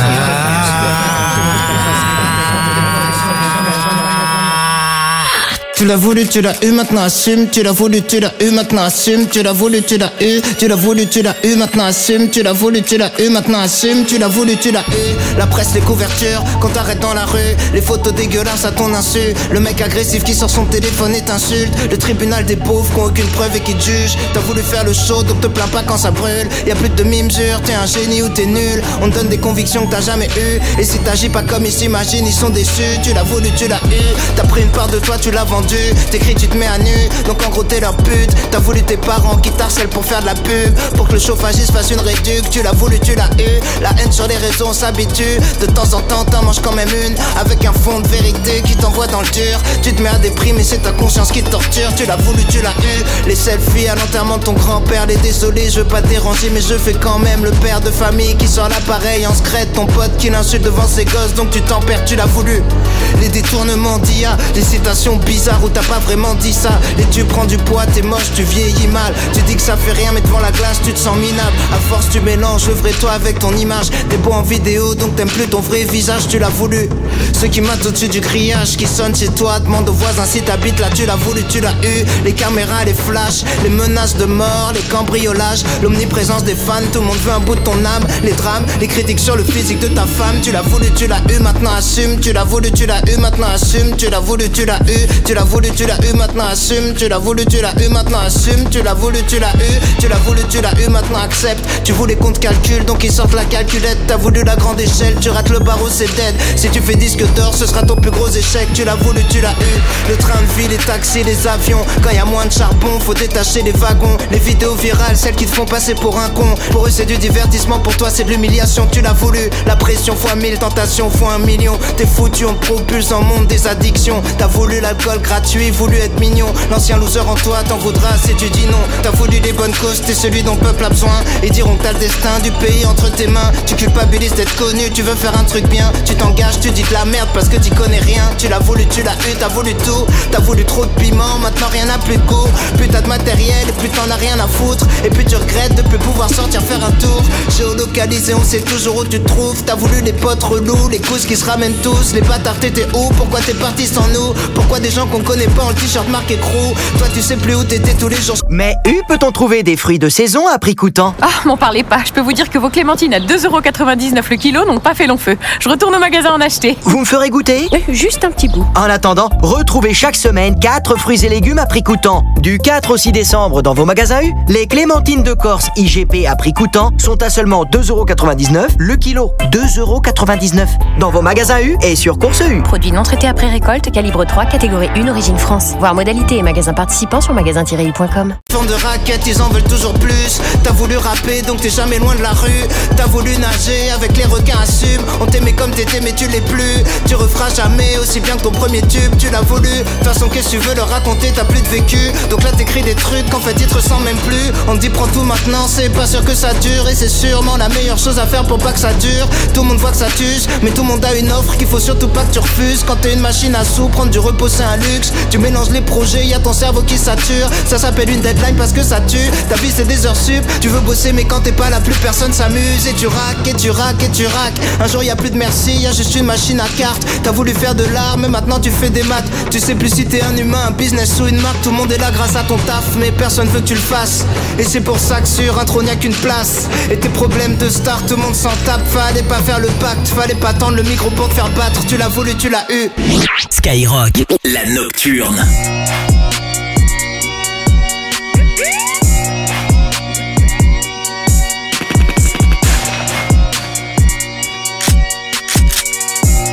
Tu l'as voulu, tu l'as eu, maintenant assume. Tu l'as voulu, tu l'as eu, maintenant assume. Tu l'as voulu, tu l'as eu. Tu l'as voulu, tu l'as eu, maintenant assume. Tu l'as voulu, tu l'as eu, maintenant assume. Tu l'as voulu, tu l'as eu. La presse, les couvertures, quand t'arrêtes dans la rue. Les photos dégueulasses à ton insu. Le mec agressif qui sort son téléphone et t'insulte. Le tribunal des pauvres qui ont aucune preuve et qui te jugent. T'as voulu faire le show, donc te plains pas quand ça brûle. Y'a plus de demi-mesure, t'es un génie ou t'es nul. On te donne des convictions que t'as jamais eues. Et si t'agis pas comme ils s'imaginent, ils sont déçus. Tu l'as voulu, tu l'as eu. T'as pris une part de toi, tu l'as vendu. T'écris, tu te mets à nu, donc en gros t'es leur pute. T'as voulu tes parents qui t'harcèlent pour faire de la pub. Pour que le chauffagiste fasse une réduc. Tu l'as voulu, tu l'as eu. La haine sur les réseaux, on s'habitue. De temps en temps t'en manges quand même une. Avec un fond de vérité qui t'envoie dans le dur. Tu te mets à déprimer, c'est ta conscience qui te torture. Tu l'as voulu, tu l'as eu. Les selfies à l'enterrement de ton grand-père. Les désolés, je veux pas te déranger, mais je fais quand même le père de famille qui sort l'appareil en secret. Ton pote qui l'insulte devant ses gosses, donc tu t'en perds, tu l'as voulu. Les détournements d'I A, les citations bizarres où t'as pas vraiment dit ça. Et tu prends du poids, t'es moche, tu vieillis mal. Tu dis que ça fait rien mais devant la glace tu te sens minable. À force tu mélanges le vrai toi avec ton image. T'es beau en vidéo donc t'aimes plus ton vrai visage. Tu l'as voulu. Ceux qui matent au-dessus du grillage qui sonne chez toi, demande aux voisins si t'habites là. Tu l'as voulu, tu l'as eu. Les caméras, les flashs, les menaces de mort, les cambriolages, l'omniprésence des fans. Tout le monde veut un bout de ton âme. Les drames, les critiques sur le physique de ta femme. Tu l'as voulu, tu l'as eu, maintenant assume. Tu l'as voulu, tu l'as eu, maintenant assume. Tu l'as voulu, tu l'as eu. Tu l'as voulu, tu l'as eu, maintenant assume. Tu l'as voulu, tu l'as eu, maintenant assume. Tu l'as voulu, tu l'as eu. Tu l'as voulu, tu l'as eu, maintenant accepte. Tu voulais qu'on te calcule, donc ils sortent la calculette. T'as voulu la grande échelle, tu rates le barreau, c'est dead. Si tu fais disque d'or, ce sera ton plus gros échec. Tu l'as voulu, tu l'as eu. Le train de vie, les taxis, les avions. Quand y a moins de charbon, faut détacher les wagons. Les vidéos virales, celles qui te font passer pour un con. Pour eux c'est du divertissement, pour toi c'est de l'humiliation. Tu l'as voulu. La pression fois mille, tentation fois un million. T'es foutu, on te propulse en monde des addictions. T'as voulu l'alcool gratuit, voulu être mignon. L'ancien loser en toi t'en voudras si tu dis non. T'as voulu les bonnes causes, t'es celui dont le peuple a besoin. Ils diront que t'as le destin du pays entre tes mains. Tu culpabilises d'être connu, tu veux faire un truc bien. Tu t'engages, tu dis de la merde parce que t'y connais rien. Tu l'as voulu, tu l'as eu, t'as voulu tout. T'as voulu trop de piment, maintenant rien n'a plus de goût. Plus t'as de matériel et plus t'en as rien à foutre. Et puis tu regrettes de plus pouvoir sortir faire un tour. Géolocalisé, on sait toujours où tu te trouves. T'as voulu les potes relous, les cousses qui se ramènent tous. Les bâtards t'étais où? Pourquoi t'es parti sans nous? Pourquoi des gens qu'on connaît pas en t-shirt marqué crew? Toi tu sais plus où t'étais tous les jours. Mais où peut-on trouver des fruits de saison à prix coûtant? Ah, m'en parlez pas, je peux vous dire que vos clémentines à deux euros quatre-vingt-dix-neuf le kilo n'ont pas fait long feu. Je retourne au magasin en acheter. Vous me ferez goûter? euh, Juste un petit bout. En attendant, retrouvez chaque semaine quatre fruits et légumes à prix coûtant. Du quatre au six décembre dans vos magasins U, les clémentines de Corse I G P à prix coûtant sont à seulement deux euros quatre-vingt-dix-neuf le kilo. deux euros quatre-vingt-dix-neuf dans vos magasins U et sur Course U. Produit non traité après récolte, calibre trois, catégorie un, origine France. Voir modalité et magasins participants sur magasin tiret u point com. Fond de raquettes, ils en veulent toujours plus. T'as voulu rapper, donc t'es jamais loin de la rue. T'as voulu nager, avec les requins assume. On t'aimait comme t'étais, mais tu l'es plus. Tu referas jamais aussi bien que ton premier tube. Tu l'as voulu, de toute façon qu'est-ce que tu veux leur raconter? T'as plus de vécu, donc là t'écris des trucs qu'en fait ils te ressentent même plus. On te dit prends tout maintenant, c'est pas sûr que ça dure. Et c'est sûrement la meilleure chose à faire pour pas que ça dure. Tout le monde voit que ça t'use, mais tout le monde a une offre qu'il faut surtout pas que tu refuses. Quand t'es une machine à sous, prendre du repos c'est un luxe. Tu mélanges les projets, y'a ton cerveau qui sature. Ça s'appelle une deadline parce que ça tue. Ta vie c'est des heures sup, tu veux bosser mais quand t'es pas là plus personne s'amuse. Et tu raques, et tu raques, et tu raques. Un jour y'a plus de merci, y'a juste une machine à cartes. T'as voulu faire de l'art mais maintenant tu fais des maths. Tu sais plus si t'es un humain, un business ou une marque. Tout le monde est là grâce à ton taf mais personne veut que tu le fasses. Et c'est pour ça que sur un trône y'a qu'une place. Et tes problèmes de star, tout le monde s'en tape. Fallait pas faire le pacte, fallait pas tendre le micro pour te faire battre. Tu l'as voulu, tu l'as eu. Skyrock, la nocturne.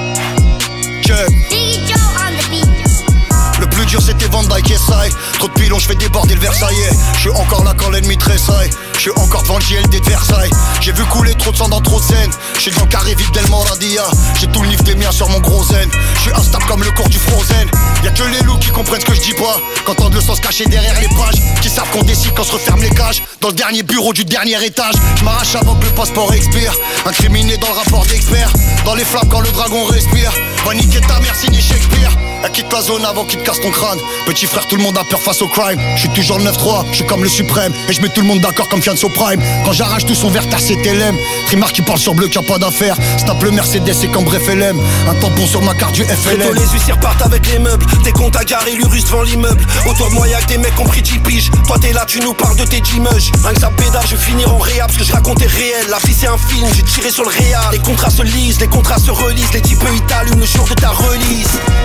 Le plus dur c'était Van Dyke et Sai. Trop de pilotes pilon, je fais déborder le Versaillais. Je suis encore là quand l'ennemi tressaille. Je suis encore devant le J L D de Versailles. J'ai vu couler trop de sang dans trop de scènes. Je suis dans le carré vide d'El Moradia. J'ai tout le livre des miens sur mon gros zen. Je suis instable comme le corps du Frozen. Y'a que les loups qui comprennent ce que je dis pas. Qu'entendent le sang se cacher derrière les pages. Qui savent qu'on décide quand se referme les cages. Dans le dernier bureau du dernier étage. Je m'arrache avant que le passeport expire. Incriminé dans le rapport d'expert. Dans les flammes quand le dragon respire. Va niquer ta mère signé Shakespeare. Elle quitte la zone avant qu'il te casse ton crâne. Petit frère, tout le monde a peur face au crime. Je suis toujours le neuf trois, je suis comme le suprême. Et je mets tout le monde d'accord comme Fianso Prime. Quand j'arrache tout son verre, t'as C T L M. Trimar qui parle sur bleu, qui a pas d'affaires. Snap le Mercedes et comme bref L M. Un tampon sur ma carte du F L M. Bientôt les huissiers repartent avec les meubles. Des comptes à garer, l'urus devant l'immeuble. Autour de moi y'a que des mecs compris dix piges. Toi t'es là, tu nous parles de tes G-mush. Rien que ça pédale, je vais finir en réa. Parce que je racontais réel, la vie c'est un film, j'ai tiré sur le réal. Les contrats se lisent, les contrats se relisent. Les types ils t'allument le jour de ta release.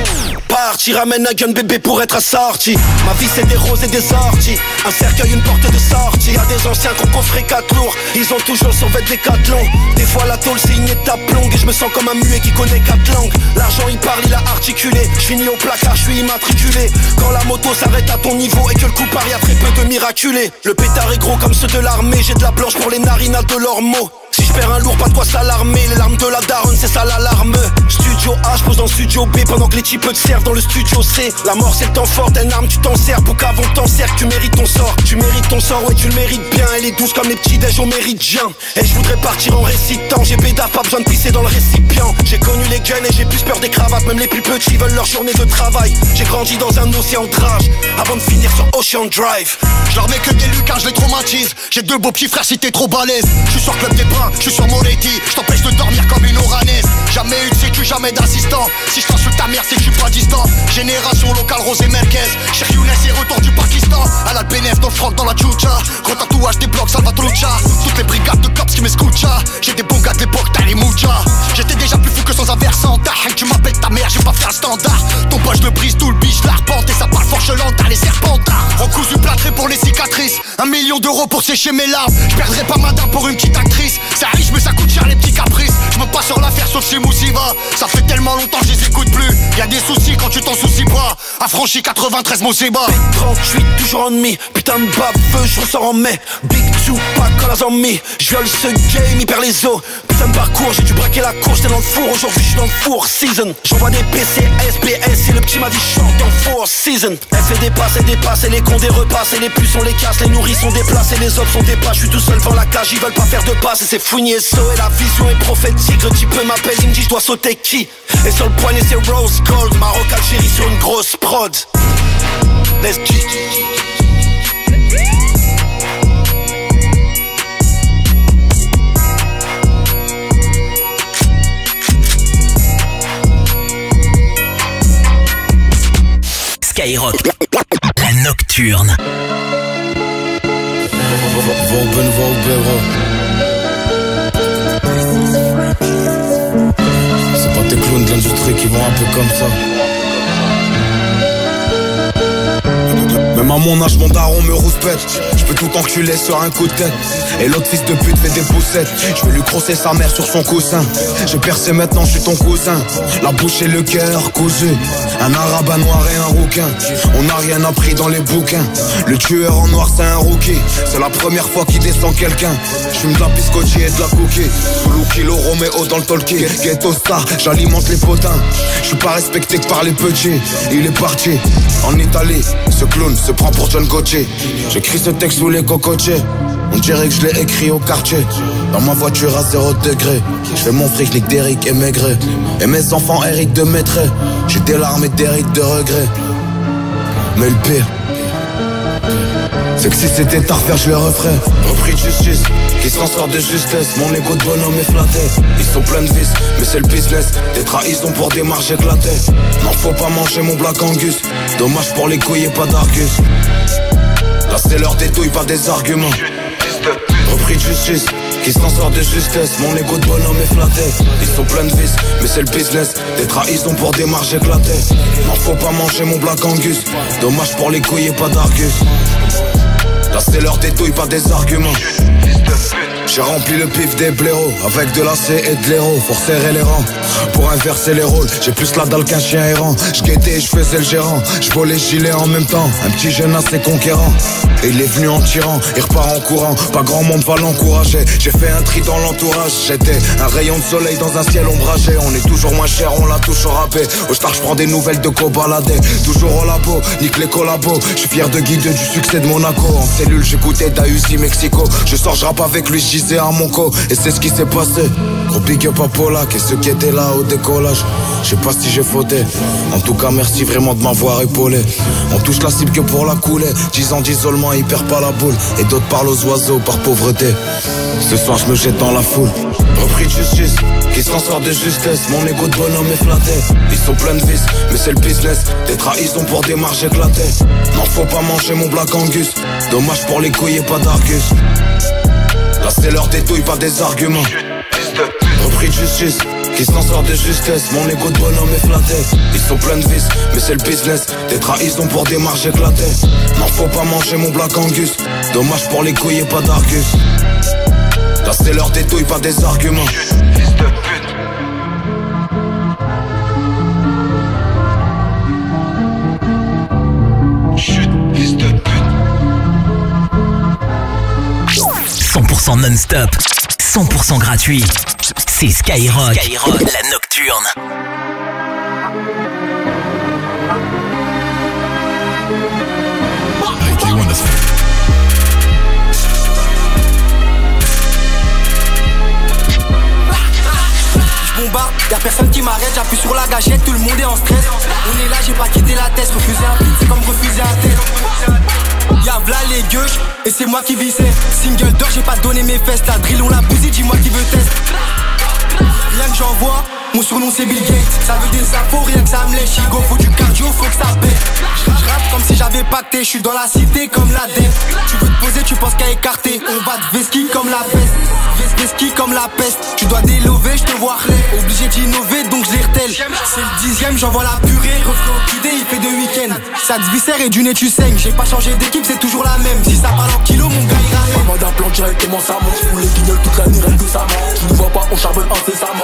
Parti, ramène un gun bébé pour être assorti. Ma vie c'est des roses et des orties. Un cercueil, une porte de sortie. Y'a des anciens qu'on coffrait quatre lourds. Ils ont toujours survêt des quatre longs. Des fois la tôle c'est une étape longue. Et je me sens comme un muet qui connaît quatre langues. L'argent il parle, il a articulé. Je finis au placard, je suis immatriculé. Quand la moto s'arrête à ton niveau et que le coup part, y'a très peu de miraculés. Le pétard est gros comme ceux de l'armée. J'ai de la blanche pour les narinades de leurs mots. Si je perds un lourd, pas de quoi s'alarmer. Les larmes de la daronne, c'est ça l'alarme. Studio A, je pose dans studio B. Pendant que les types te servent dans le studio C. La mort c'est le temps fort, d'une arme tu t'en sers. Pour qu'avant t'en sers, tu mérites ton sort. Tu mérites ton sort, ouais tu le mérites bien. Elle est douce comme les petits déj, on mérite bien. Et je voudrais partir en récitant. J'ai bédard, pas besoin de pisser dans le récipient. J'ai connu les guns et j'ai plus peur des cravates. Même les plus petits veulent leur journée de travail. J'ai grandi dans un océan de rage avant de finir sur Ocean Drive. Je leur mets que des lucas, je les traumatise. J'ai deux beaux petits frères si t'es trop balèze. Je suis sur Club des Bains, je suis sur Moretti. Je t'empêche de dormir comme une oranaise. Jamais eu de sécu, jamais d'assistant. Si je t'insulte ta mère, c'est que je suis pas distant. Génération locale, Rosé Merquez. Cheikh Younes et retour du Pakistan. À la Bénef, dans le froc, dans la tchoucha. Gros tatouage, des blocs, Salvatrucha. Toutes les brigades de cops qui m'escoutent. J'ai des bons gars de l'époque, t'as les moucha. J'étais déjà plus fou que sans un versant. Tu m'appelles ta mère, j'ai pas fait un standard. Ton poche le brise, tout le biche, la repente. Et ça parle fort chelant, t'as les serpentards. En cousu plâtré pour les cicatrices. Un million d'euros pour sécher mes larmes. Je perdrai pas ma dame pour une petite actrice. C'est riche mais ça coûte cher les petits caprices. Je me passe sur l'affaire sauf chez Moussiva. Ça fait tellement longtemps que je les écoute plus. Y'a des soucis quand tu t'en soucies pas. Affranchi quatre-vingt-treize Moussiba. trente-huit toujours ennemi. Putain de baveux, je ressors en mai. Big Tupac quand la zombie. Je viole ce game, il perd les os. Putain de parcours, j'ai dû braquer la course. J'étais dans le four, aujourd'hui je suis dans le four season. J'envoie des P C, S P S. Et le petit m'a dit chante dans four season. Elle fait des passes, elle dépasse. Et les cons des repasses. Et les puces on les casse. Les nourris sont déplacés. Les autres sont des pas. Je suis tout seul devant la cage. Ils veulent pas faire de passe. Et c'est fouigné so. Et la vision est prophétique. Le type m'appelle, il me dit je dois sauter qui. Et sur le poignet c'est Rose Gold. Maroc Algérie sur une grosse prod. Let's G. Skyrock, la nocturne. C'est pas tes clowns de l'industrie qui vont un peu comme ça. Même à mon âge, mon daron me rouspète. Je peux tout enculer sur un coup de tête. Et l'autre fils de pute fait des poussettes. Je vais lui crosser sa mère sur son coussin. J'ai percé maintenant, je suis ton cousin. La bouche et le cœur cousu. Un arabe, un noir et un rouquin. On n'a rien appris dans les bouquins. Le tueur en noir c'est un rookie. C'est la première fois qu'il descend quelqu'un. J'fume de la biscotti et de la cookie. Sous kilo Roméo dans le talkie. Ghetto star, j'alimente les potins. J'suis pas respecté que par les petits. Il est parti en Italie. Ce clown se prend pour John Gauthier. J'écris ce texte sous les cocotiers. On dirait que je l'ai écrit au quartier. Dans ma voiture à zéro degré. Je fais mon fric, lick d'Eric et Maigret. Et mes enfants Eric de Maîtret. J'ai des larmes et des rides de regret. Mais le pire, c'est que si c'était à refaire, je le referais. Repris de justice, qui s'en sort de justesse. Mon égo de bonhomme est flatté. Ils sont pleins de vis, mais c'est le business. Des trahisons pour des marges éclatées. Non, faut pas manger mon Black Angus. Dommage pour les couilles et pas d'argus. Là c'est l'heure des douilles, pas des arguments. Repris de justice, qui s'en sort de justesse. Mon égo de bonhomme est flatté. Ils sont pleins de vis, mais c'est le business. Des trahisons pour des marges éclatées. Non, faut pas manger mon Black Angus. Dommage pour les couilles et pas d'argus. Là c'est l'heure des douilles, pas des arguments. J'ai rempli le pif des blaireaux avec de l'acé et de l'héros pour serrer les rangs, pour inverser les rôles. J'ai plus la dalle qu'un chien errant. Je guettais et je faisais le gérant. Je volais gilet en même temps. Un petit jeune assez conquérant. Et il est venu en tirant, il repart en courant. Pas grand monde va l'encourager. J'ai fait un tri dans l'entourage. J'étais un rayon de soleil dans un ciel ombragé. On est toujours moins cher, on l'a toujours râpé. Au star je prends des nouvelles de co-baladé. Toujours au labo, nique les collabos. Je suis fier de guide du succès de Monaco. En cellule j'écoutais Dahusi Mexico. Je sors, je rappe avec lui, je disais à mon co. Et c'est ce qui s'est passé. Gros big up à Polak et ceux qui étaient là au décollage. Je sais pas si j'ai fauté. En tout cas merci vraiment de m'avoir épaulé. On touche la cible que pour la couler. Dix ans d'isolement, il perd pas la boule. Et d'autres parlent aux oiseaux par pauvreté. Ce soir je me jette dans la foule. Repris de justice, qui s'en sort de justesse. Mon ego de bonhomme est flatté. Ils sont pleins de vices, mais c'est le business. Des trahisons pour des marges éclatées. Non faut pas manger mon Black Angus. Dommage pour les couilles et pas d'argus. Là c'est l'heure des douilles, pas des arguments. Repris de justice, qui s'en sort de justesse. Mon ego de bonhomme est flatté. Ils sont pleins de vices, mais c'est le business. Des trahisons pour des marges éclatées. Non faut pas manger mon Black Angus. Dommage pour les couilles et pas d'argus. Là c'est l'heure des douilles, pas des arguments. Fils de pute. Chut, fils de pute. cent pour cent non-stop, cent pour cent gratuit. C'est Skyrock, Skyrock, la nocturne. Bombarde, y'a personne qui m'arrête, j'appuie sur la gâchette, tout le monde est en stress. On est là, j'ai pas quitté la tête, refuser un beat, c'est comme refuser un test. Y'a v'là les gueuches, et c'est moi qui vissais. Single d'or, j'ai pas donné mes fesses, la drill on l'a bousé, dis-moi qui veut test. Rien que j'envoie, mon surnom c'est Bill Gates. Ça veut des infos, rien que ça me lèche. Chigo, faut du cardio, faut que ça pète. J'rappe comme si j'avais pacté, j'suis dans la cité comme la dette. Tu veux te poser, tu penses qu'à écarter. On va te veski comme la peste. Veski comme la peste. Tu dois délover, j'te vois relais. Obligé d'innover, donc j'l'irtèle. C'est le dixième, j'envoie la purée. Reflet orchidée, il fait deux week-ends. Ça te viscère et du nez tu saignes. J'ai pas changé d'équipe, c'est toujours la même. Si ça parle en kilo, mon gars il ramène. Maman d'un plan directement ça monte. J'fous les guignols toute l'année, rêve de sa mort. Tu ne vois pas, on charbonne incessamment.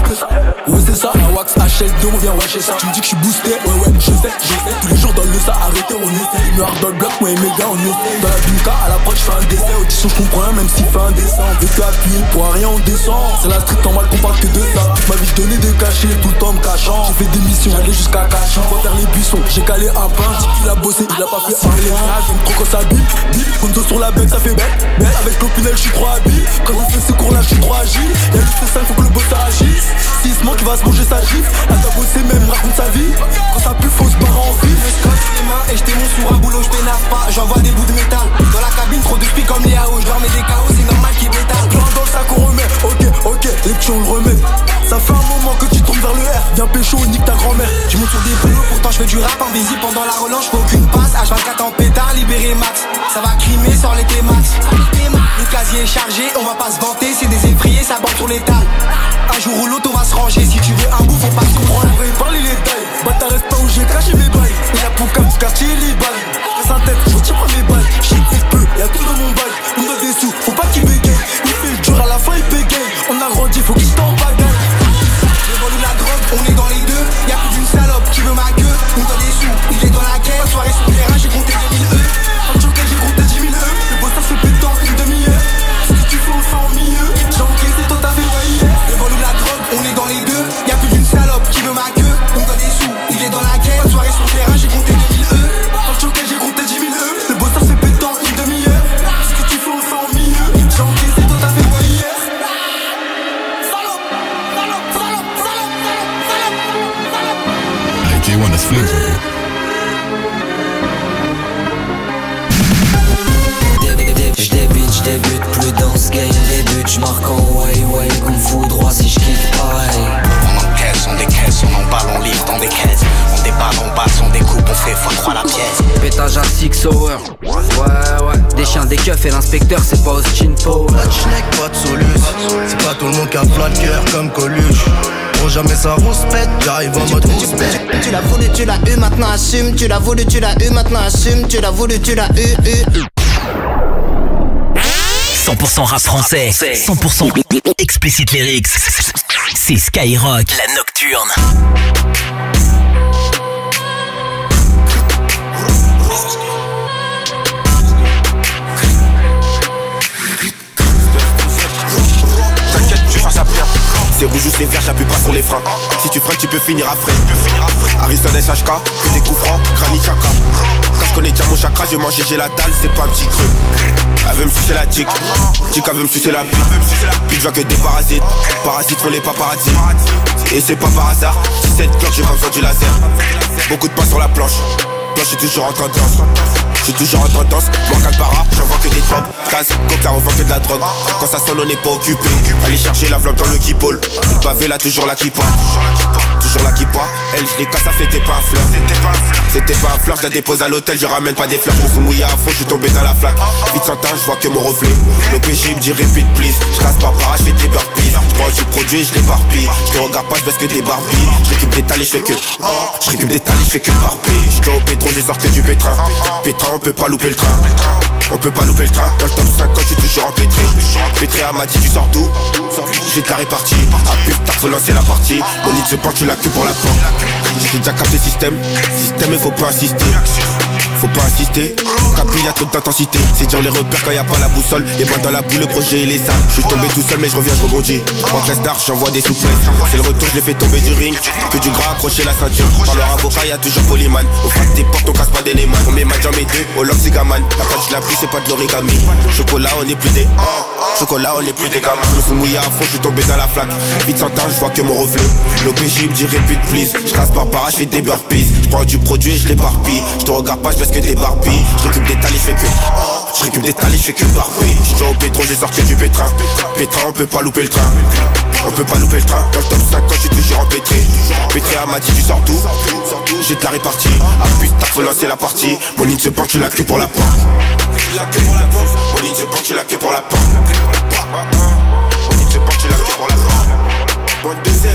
Ouais c'est ça, un wax H L deux, on vient wesh ça. Tu me dis que je suis boosté, ouais ouais, je sais, je sais. Tous les jours dans le ça, arrêtez, on essaie. Une heure dans le bloc, moi et mes gars, on essaie. Dans la Bunka, à l'approche, je fais un dessin. Audition, je comprends rien, même s'il fait un dessin. On veut t'appuyer, pour rien, on descend. C'est la street, normal qu'on parle que de ça. Ma vie, je donnais des cachets, tout le temps me cachant. J'ai fait des missions, j'allais jusqu'à Cachan. Pour faire les buissons, j'ai calé un pain. Dit qu'il a bossé, il a pas fait un lien. J'aime trop quand ça bip, bip. Gonzo sur la bec, ça fait bête, bête. Avec l'opinel, je suis trop habile. Quand je fais ce cours là, je suis trop agile. Y'a le C cinq, faut que le boss agisse. S'il se manque, il va se manger sa gifle. À ta bosser même, raconte sa vie. Quand ça pue, faut se barrer en ville. Je scotche les mains et je démonte sur un boulot, je t'énerve pas. J'envoie des bouts de métal. Dans la cabine, trop de spi comme les A O. Je dormais des K O, c'est normal qu'il bétale. Plein dans le sac, on remet. Ok, ok, les petits, on le remet. Ça fait un moment que tu tombes vers le R. Viens pécho, nique ta grand-mère. Je monte sur des boulots, pourtant je fais du rap invisible. Pendant la relance, je fais aucune passe. H vingt-quatre en pétard, libéré max. Ça va crimer, sort les T-Max. Le casier est chargé, on va pas se vanter. C'est des effrayés, ça bande sur l'étal. Un jour ou l'autre, on va se ranger. Si tu veux un bout, faut pas se comprendre. On va parler les tailles. Bâtard, reste pas où j'ai caché mes bails. Et la pouca du quartier, les balles. Reste un tête, je retire pas mes balles. Shit, c'est peu, y'a tout dans mon bail. On a des sous, faut pas qu'il bégaye. Il fait le dur à la fin, il bégaye. On a grandi, faut qu'il t'en bagaille. Le vol ou la drogue, on est dans les deux. Y'a plus d'une salope qui veut ma queue. On doit des sous, il est dans la guerre. Soirée sur le terrain, j'ai compté deux mille E. En choqué, j'ai compté dix mille E. Le boss, ça se pète dans une demi-heure. Ce que tu fais, on fait en milieu. J'ai encaissé, toi t'as fait quoi hier. Le vol ou la drogue, on est dans les deux. Y'a plus d'une salope qui veut ma queue. On doit des sous, il est dans la guerre. Soirée sur le terrain, j'ai compté deux mille E. En choqué, j'ai compté dix mille E. Le boss, ça se pète dans une demi-heure. Ce que tu fais, on fait en milieu. J'ai encaissé, toi t'as fait quoi hier. J one, that's flames, J'débute, j'débute plus dans ce game, débute, j'marque en way way comme foudroie si j'kick pareil. On encaisse, on décaisse, on emballe, on livre dans des caisses. On déballe, on basse, on découpe, on fait fois trois la pièce. Pétage à six hours, ouais ouais. Des chiens, des keufs et l'inspecteur c'est pas Austin Power. Pas de schneck, pas de solus. C'est pas tout le monde qui a plat de cœur comme Coluche. Oh jamais ça rousse pète, j'arrive en mode rousse pète. Tu l'as voulu, tu l'as eu, maintenant assume. Tu l'as voulu, tu l'as eu, maintenant assume. Tu l'as voulu, tu l'as eu, eu. cent pour cent rap français, cent pour cent explicit lyrics. C'est Skyrock, la nocturne. C'est rouge ou c'est vert, j'appuie pas sur les freins. Si tu freines, tu peux finir à frais. Ariston S H K, que des coups francs, granit chaka. Quand je connais déjà mon chakra, je mange j'ai la dalle, c'est pas un petit creux. Elle veut me sucer la tic, tic elle veut me sucer la bite. Puis je vois que des parasites, parasites font les paparazzi. Et c'est pas par hasard, si cette cloche j'ai pas besoin du laser. Beaucoup de pas sur la planche, toi je suis toujours en tendance. Je suis toujours en tendance, moi qu'un para, j'en vois que des tropes. Casse, coca, on vend que de la drogue. Quand ça sonne on n'est pas occupé. Allez chercher la vlog dans le kipole. Le pavé là toujours la kippa. Toujours la kippa. Elle je les casse, ça fait t'es pas un fleur. C'était pas un fleur, je la dépose à l'hôtel, je ramène pas des fleurs. Je me fous mouillé à fond, je suis tombé dans la flaque. Vite cent ans, je vois que mon reflet. Le P G me dit répète please. Je casse par para, je fais des burpees. Je prends du produit, je l'éparpille. Je te regarde pas, je baisse que des barbilles. Je récupère des talés, je fais que. Je récupère des talés, je fais que barpille. Je au pétron, j'ai sorti du pétrin. Pétrin, on peut pas louper le train. On peut pas louper le train. Dans le top cinquante, je suis toujours empêtré. Pétré à m'a dit tu sors d'où? J'ai de la répartie. Ah putain, faut lancer la partie. Mon nid se penche, tu l'as que pour la porte. J'ai déjà capté système. Système, il faut pas insister. Faut pas insister. Capri, y'a trop d'intensité. C'est dur les repères quand y'a pas la boussole. Les mains dans la boule, le projet il est sale. Je suis tombé tout seul, mais je reviens, je rebondis. En classe d'art, j'envoie des souplesses. C'est le retour, je l'ai fait tomber du ring. Que du gras, accrocher la ceinture. Par leur avocat, y'a toujours Polyman. Au fat des portes, on casse pas des némas. On met match en mes deux, au lock, c'est gaman. La pâte, je la pris, c'est pas de l'origami. Chocolat, on est plus des. Chocolat, on est plus des gamins. Je me fous mouillé à fond, je suis tombé dans la flaque. Vite cent ans, je vois que mon reflet. L'O P J me dit répète please. Je casse par para, je fais des burpees. Je prends du produit et je l'éparpille. Je te regarde pas, je baisse que des barbilles. Je récupère des talés, je fais que. Je récupère des talés, je fais que barbilles. Je suis au pétron, j'ai sorti du pétrin. Pétrin, on peut pas louper le train. On peut pas louper le train. Dans le top cinquante, je suis toujours empêtré. Pétré à m'a dit tu sors d'où? J'ai de la répartie. Ah putain, faut lancer la partie. Mon nid se penche, tu l'as que pour la porte. La queue pour la porte. Mon nid se penche, tu l'as que pour la porte. Mon nid se penche, tu l'as que pour la porte. Bonne deuxième.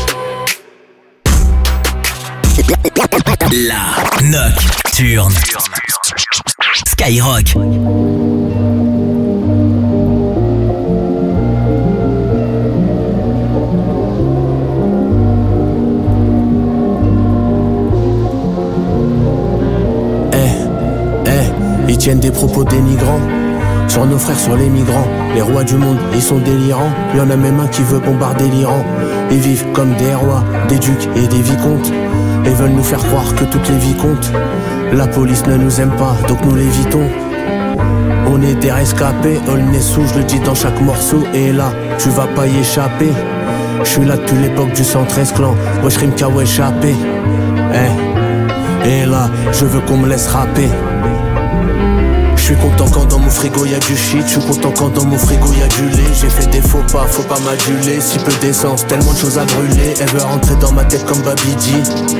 La nocturne. Skyrock. Eh, eh, ils tiennent des propos dénigrants sur nos frères, sur les migrants. Les rois du monde, ils sont délirants. Y'en a même un qui veut bombarder l'Iran. Ils vivent comme des rois, des ducs et des vicomtes. Et veulent nous faire croire que toutes les vies comptent. La police ne nous aime pas, donc nous l'évitons. On est des rescapés, all n'est sous, je le dis dans chaque morceau. Et là, tu vas pas y échapper. Je suis là depuis l'époque du cent treize clan. Moi je rime qu'à échapper. Eh, et là, je veux qu'on me laisse rapper. Je suis content quand dans mon frigo y'a du shit. Je suis content quand dans mon frigo y'a du lait. J'ai fait des faux pas, faut pas m'aduler. Si peu d'essence, tellement de choses à brûler. Elle veut rentrer dans ma tête comme Babidi.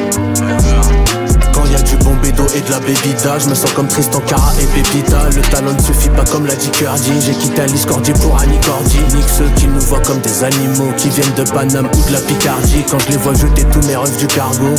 Quand y'a du bon bédo et de la bébita, je me sens comme Tristan Cara et Pépita. Le talent ne suffit pas comme l'a dit Curdy. J'ai quitté Alice Cordy pour Annie Cordy. Nique ceux qui nous voient comme des animaux, qui viennent de Paname ou de la Picardie. Quand je les vois jeter tous mes rêves du cargo,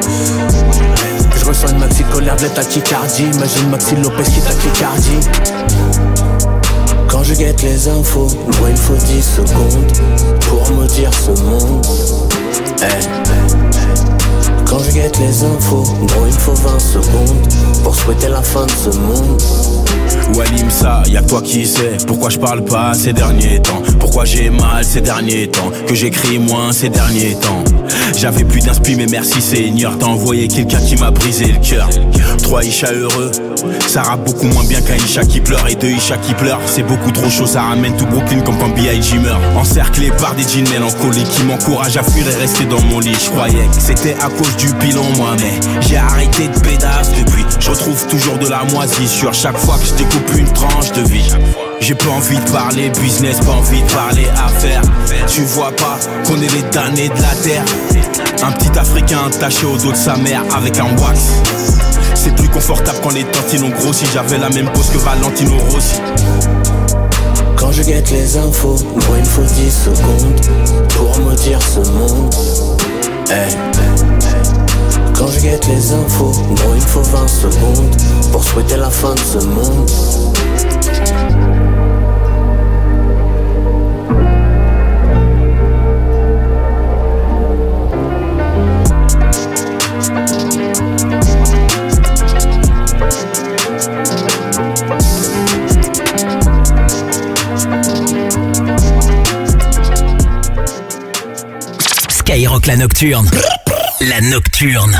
je ressens une maxi colère de la tachycardie. Imagine Maxi Lopez qui tachycardie. Quand je guette les infos, moi il faut dix secondes pour me dire ce monde. Eh, eh. Quand je guette les infos, moi il faut vingt secondes pour souhaiter la fin de ce monde. Walim ça, y'a que toi qui sais pourquoi je parle pas ces derniers temps. Pourquoi j'ai mal ces derniers temps, que j'écris moins ces derniers temps. J'avais plus d'inspi mais merci Seigneur. T'as envoyé quelqu'un qui m'a brisé le cœur. Trois Isha heureux, ça rappe beaucoup moins bien qu'un Isha qui pleure. Et deux Isha qui pleurent, c'est beaucoup trop chaud. Ça ramène tout Brooklyn comme quand B I G meurt. Encerclé par des jeans mélancoliques qui m'encouragent à fuir et rester dans mon lit. Je croyais que c'était à cause du pilon moi, mais j'ai arrêté de pédasse depuis. Je retrouve toujours de la moisissure chaque fois que je découpe une tranche de vie. J'ai pas envie de parler business, pas envie de parler affaires. Tu vois pas qu'on est les damnés de la terre. Un petit Africain attaché au dos de sa mère avec un wax. C'est plus confortable quand les tantines ont grossi. J'avais la même pose que Valentino Rossi. Quand je guette les infos, moi il faut dix secondes pour me dire ce monde. Eh, eh. Quand je guette les infos, moi il faut vingt secondes pour souhaiter la fin de ce monde. Skyrock la nocturne. La nocturne.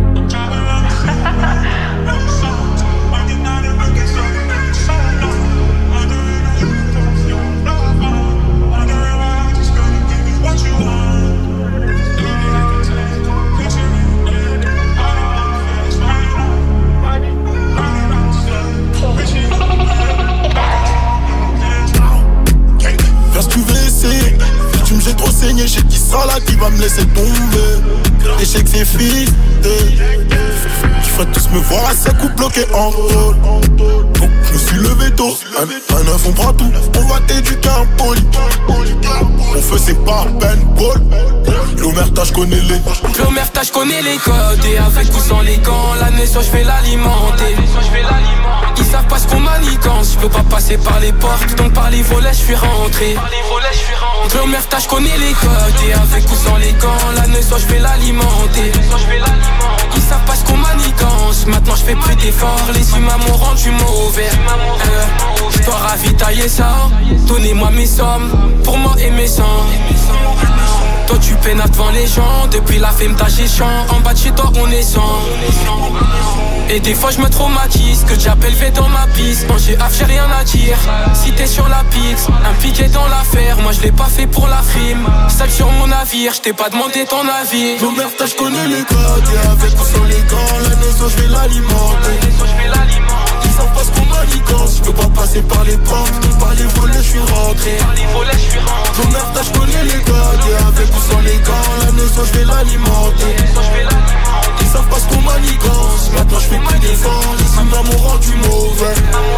J'ai trop saigné, je sais qui sera là, qui va me laisser tomber. Et je sais que c'est fidèle. Tu ferais tous me voir à sec ou bloqué en tôle. Donc je me suis levé tôt. Un, un neuf on prend tout, on va t'éduquer un poli. Mon feu c'est pas paintball. L'omerta je connais les L'omerta je connais les codes. Et avec ou sans les gants, la naissance je vais l'alimenter. Ils savent pas ce qu'on manigance. Je peux pas passer par les portes, donc par les volets je suis rentré. L'omerta je connais les codes. Et avec ou sans les gants, la naissance je vais l'alimenter. Ils savent pas ce qu'on manigance. Maintenant je fais plus d'efforts. Les humains m'ont rendu mauvais. euh, Je dois ravitailler ça. Donnez-moi mes sommes pour moi et mes sangs. Toi tu peines devant les gens. Depuis la femme t'as géchant. En bas de chez toi on est sans. Et des fois je me traumatise. Que j'appelle V dans ma piste. Quand j'ai affaire j'ai rien à dire. Si t'es sur la piste, impliqué dans l'affaire. Moi je l'ai pas fait pour la frime. Sale sur mon navire, je t'ai pas demandé ton avis. L'omerta je connais les codes. Et avec ou sans les gants, la naissance je vais l'alimenter. Ils savent pas ce qu'on manigance. Je peux pas passer par les portes, par les volets je suis rentré. L'omerta je connais les codes. Et avec ou sans les gants, la naissance je vais l'alimenter. Ils savent pas ce qu'on manigance. Maintenant je fais plus d'efforts. Les humains m'ont rendu mauvais.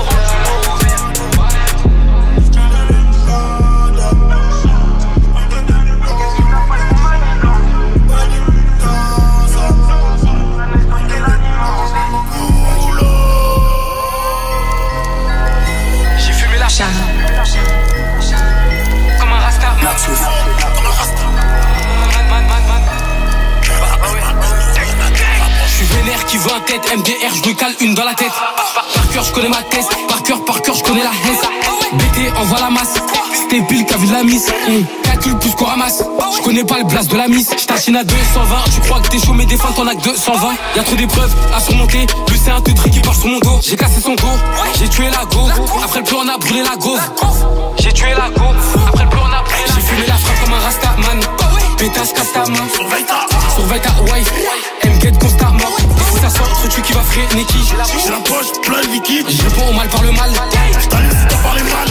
J'ai fumé la chaîne comme un rasta. Je suis vénère qui veut un tête. M D R, je lui cale une dans la tête. Par, par cœur, je connais ma tête. Par cœur, par cœur, je connais la haine. B T, envoie la masse. C'était Bill qui a vu de la mise. Mmh. Calcule plus qu'on ramasse. Je connais pas le blast de la mise. J't'achine à deux cent vingt. Tu crois que t'es chaud, mais des fois t'en as que deux cent vingt. Y'a trop d'épreuves à surmonter. Lui, c'est un teutri qui parle sur mon dos. J'ai cassé son dos. J'ai tué la go. Après le plan, on a brûlé la go. J'ai tué la go. Après le plan, on a brûlé la go. J'ai fumé la frappe comme un rastaman. Pétasse, casse ta main. Surveille ta wife. Elle me guette constamment. Et si ça sort, trop tu qui va freiner qui. J'ai la poche plein de liquide. Je réponds au mal par le mal. J't'allume si t'as parlé mal.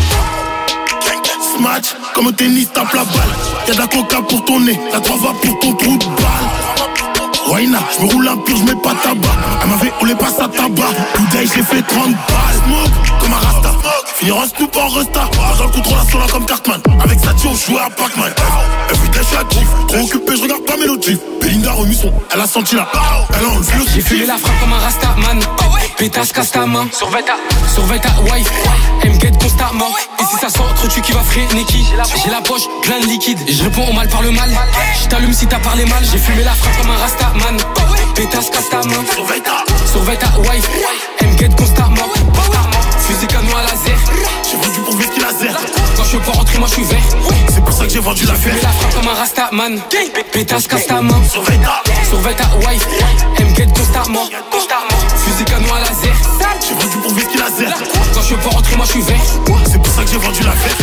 Smash, comme au tennis, tape la balle. Y'a de la coca pour ton nez, la trois va pour ton trou de balle. Waina, j'me roule un pur, j'mets pas tabac. Elle m'avait roulé pas sa tabac. Today j'ai fait trente balles. Smoke, comme un rasta. Finir en snoop en resta. Dans le contrôle à sola comme Cartman. Avec Satio, j'jouais à Pac-Man. Everyday j'suis actif. Trop occupé, j'regarde pas mes notifs. Belinda remis son, elle a senti la. Elle a enlevé le. J'ai fumé la frappe comme un rastaman. Pétasse, casse ta main. Surveille ta, surveille ta wife. Elle me guette constamment. Et si ça sort, trop tu qui va freiner qui. J'ai la poche plein de liquide. Et je réponds au mal par le mal. J't'allume si t'as parlé mal. J'ai fumé la frappe comme un rastaman. Pétasse, casse ta main. Surveille ta, surveille ta wife. Elle me guette constamment. Fusil canon à laser. J'ai vendu pour vite qu'il laser. Quand je veux pas rentrer, moi je suis vert. C'est pour ça que j'ai vendu la fête. J'ai fumé la frappe comme un rastaman. Pétasse, casse ta main. Surveille ta, surveille ta wife. Elle me guette constamment. Fusil canon à laser. J'ai vendu pour vite qu'il laser. Quand je veux pas rentrer, moi je suis vert. C'est pour ça que j'ai vendu la fête.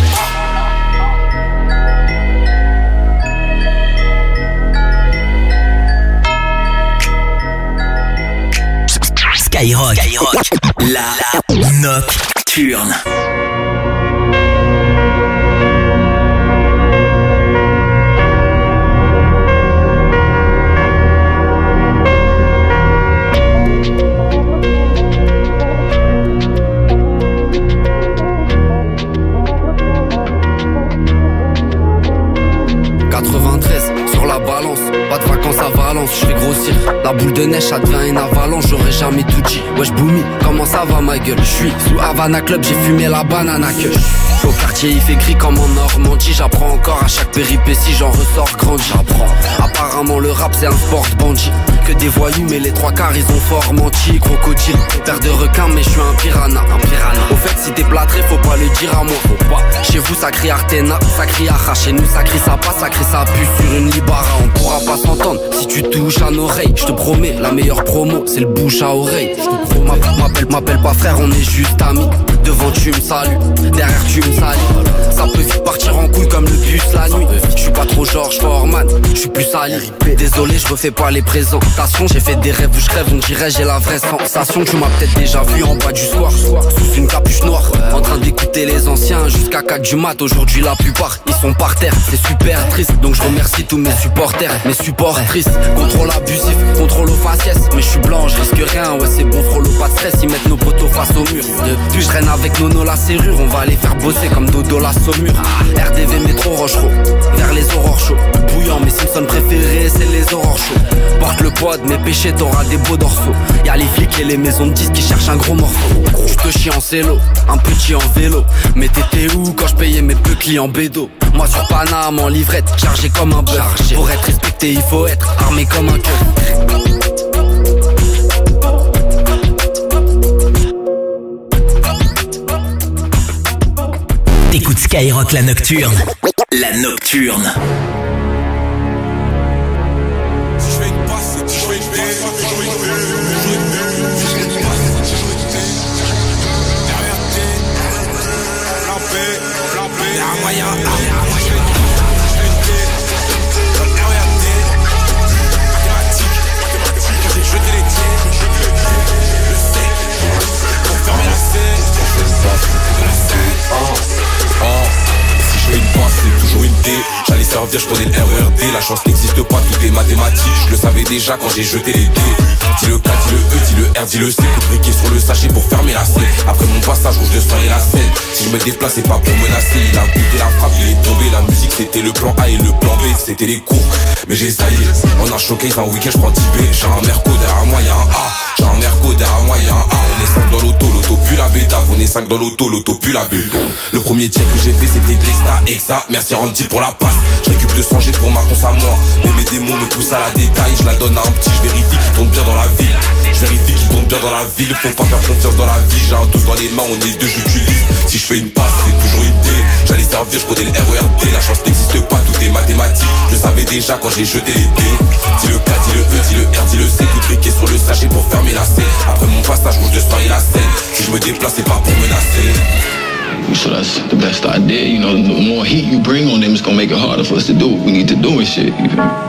Skyrock, Skyrock, la nocturne. quatre-vingt-treize sur la balance, pas de vacances à Valence, je fais grossir. La boule de neige, ça devient une avalanche, j'aurais jamais tout dit. Wesh Boumi, comment ça va ma gueule? Je suis sous Havana Club, j'ai fumé la banane à queue. Au quartier il fait gris comme en Normandie, j'apprends encore à chaque péripétie, j'en ressors grandi. J'apprends. Apparemment le rap c'est un sport de bandit. Que des voyous mais les trois quarts ils ont fort menti. Crocodile, père de requin mais je suis un piranha. Un piranha. Au fait si t'es plâtré faut pas le dire à moi. Faut pas. Chez vous ça crie Artena, ça crie Acha. Chez nous ça crie ça passe, ça crie ça pue sur une libara. On pourra pas s'entendre si tu touches à nos oreilles. Je te promets la meilleure promo c'est le bouche à oreille. M'appelle, m'appelle pas frère on est juste amis. Devant tu me salues, derrière tu me salis. Ça peut vite partir en couille comme le bus la nuit. Je suis pas trop George Foreman, je suis plus sali. Désolé je refais pas les présentations. J'ai fait des rêves où je rêve, on dirait j'ai la vraie sensation. Tu m'as peut-être déjà vu en bas du soir, sous une capuche noire, en train d'écouter les anciens jusqu'à quatre du mat. Aujourd'hui la plupart ils sont par terre, c'est super triste. Donc je remercie tous mes supporters, mes supportrices. Contrôle abusif, contrôle aux faciès. Mais je suis blanc, je risque rien, ouais c'est bon frollo pas de stress. Ils mettent nos poteaux face au mur. Depuis je traîne avec Nono la serrure, on va les faire bosser comme Dodo la saumure. R D V métro Rochereau, vers les aurores chauds. Bouillant, mes Simpsons préférés c'est les aurores chauds. Porte le poids de mes péchés, t'auras des beaux dorsaux. Y'a les flics et les maisons de disques qui cherchent un gros morceau. Je te chie en célo, un petit en vélo. Mais t'étais où quand je payais mes peu clients bédo? Moi sur Paname en livrette, chargé comme un bœuf. Pour être respecté il faut être armé comme un keuf. T'écoutes Skyrock la nocturne. La nocturne. C'est toujours une D, j'allais servir, je prenais le R E R D. La chance n'existe pas, tout est mathématique. Je le savais déjà quand j'ai jeté les dés. Dis le K, dis le E, dis le R, dis le C. Coup de briquet sur le sachet pour fermer la scène. Après mon passage rouge de soirée la scène. Si je me déplace c'est pas pour menacer. Il a goûté la frappe, il est tombé. La musique c'était le plan A et le plan B c'était les cours. Mais j'ai essayé, on a choqué un week-end, je prends dix B. J'ai un Merco derrière moi, y'a un A. J'ai un Merco derrière moi, y'a un A. On est cinq dans l'auto, l'auto pue la bêta. On est cinq dans l'auto, l'auto pue la bêta. Le premier jet que j'ai fait c'était Dexta, Exa. Merci Randy pour la passe. Je récupère deux cents G pour ma cons à moi. Mais mes démons me poussent à la détail. Je la donne à un petit, je vérifie qu'il tombe bien dans la ville. Je vérifie qu'il tombe bien dans la ville. Faut pas faire confiance dans la vie. J'ai un douze dans les mains, on est deux, j'utilise. Si je fais une passe, c'est toujours une D. J'allais servir, je prenais le R E R D. La chance n'existe pas, tout est mathématique. Je savais déjà quand j'ai jeté les dés. Dis le K, dis le E, dis le R, dis le C. Coup de briquet sur le sachet pour fermer la scène. Après mon passage rouge de soirée la scène. Si je me déplace, c'est pas pour menacer. So that's the best idea, you know, the more heat you bring on them, it's gonna make it harder for us to do what we need to do and shit, you feel me?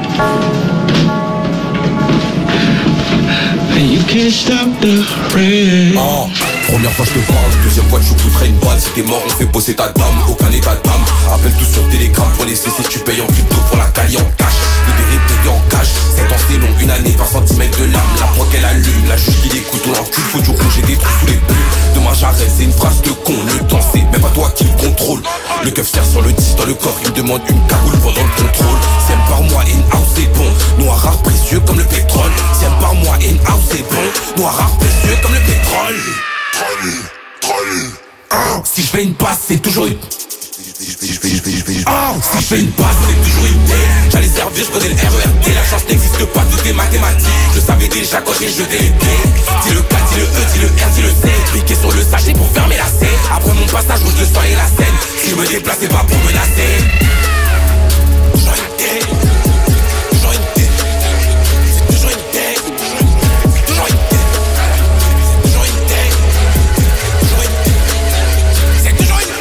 And you can't stop the rain. Oh, première fois je te parle, deuxième fois tu coûterais une balle. Si t'es mort, on fait bosser ta dame, aucun état d'âme. Appelle tout sur Telegram pour les C C, tu payes en crypto pour la cali en cash. Libéré, payé en cash, sept ans c'est long, une année, vingt centimètres de lame. La proie qu'elle allume, la juge qui écoute, on l'encule, faut du rouge et des trous sous les plumes. Demain j'arrête, c'est une phrase de con, le temps c'est même pas toi qui le contrôle. Le keuf serre sur le dix dans le corps, il me demande une cagoule pendant le contrôle. Si elle par moi, in-house c'est bon, noir rare précieux comme le pétrole. Si elle par moi, in-house c'est bon, noir rare précieux comme le pétrole. Si je fais une passe, c'est toujours une... Oh, si je fais une passe, c'est toujours une D. J'allais servir, je prenais le R E R D. La chance n'existe pas, tout est mathématique. Je savais déjà quand j'ai jeté les dés. Dis le K, dis le E, dis le R, dis le C. Cliquez sur le sachet pour fermer la scène. Après mon passage rouge de soirée la scène. Si je me déplace, c'est pas pour menacer. Toujours une D. Toujours une D. C'est toujours une D. Toujours une D. Toujours une D. Toujours une D. C'est toujours une D.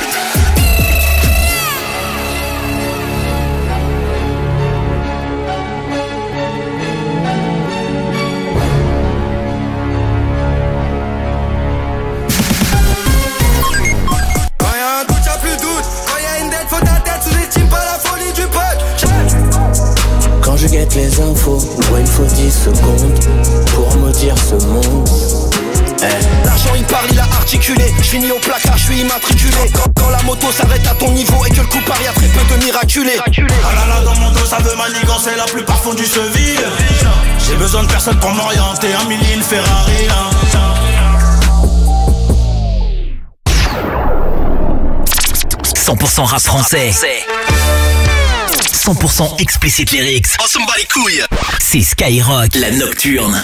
Quand je guette les infos, ouais, il faut dix secondes pour me dire ce monde. Eh. L'argent il parle, il a articulé. Je finis au placard, je suis immatriculé. Quand, quand la moto s'arrête à ton niveau et que le coup part, y'a très peu de miraculés. Ah là là, dans mon dos ça veut manigancer la plupart font du Seville. J'ai besoin de personne pour m'orienter. Un millier, une Ferrari hein. cent pour cent rap français. cent pour cent explicit lyrics. Oh, ça me bat les couilles. C'est Skyrock, la nocturne.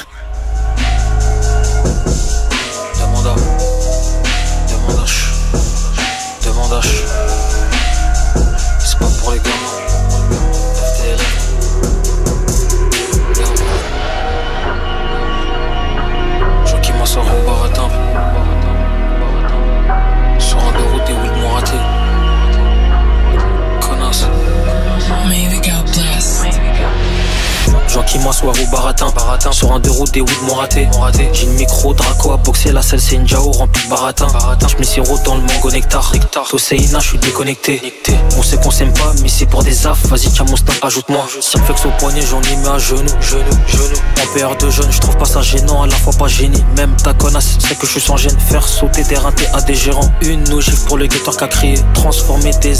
Demande à Demande à ch Demande à ch C'est pas pour les gamins. Jean qui m'en sort au baratin. Sur un deux routes des weed m'ont raté. Connasse. Jean qui m'assoit au baratin, baratin. Sur un deux routes des weed m'ont raté, raté. J'ai une micro Draco à boxer, la selle c'est une Jao remplie de baratin, baratin. J'mets sirop dans le mango nectar, nectar. Toséina, j'suis déconnecté. Nicté. On sait qu'on s'aime pas, mais c'est pour des affs. Vas-y tiens mon stamp, ajoute-moi. Cirflex au poignet, j'en ai mis à genoux, genoux, genoux. En P R de jeune, j'trouve pas ça gênant, à la fois pas génie. Même ta connasse, c'est que j'suis sans gêne. Faire sauter des rintés à des gérants. Une ogive pour le guetteur qu'a crié. Transformer des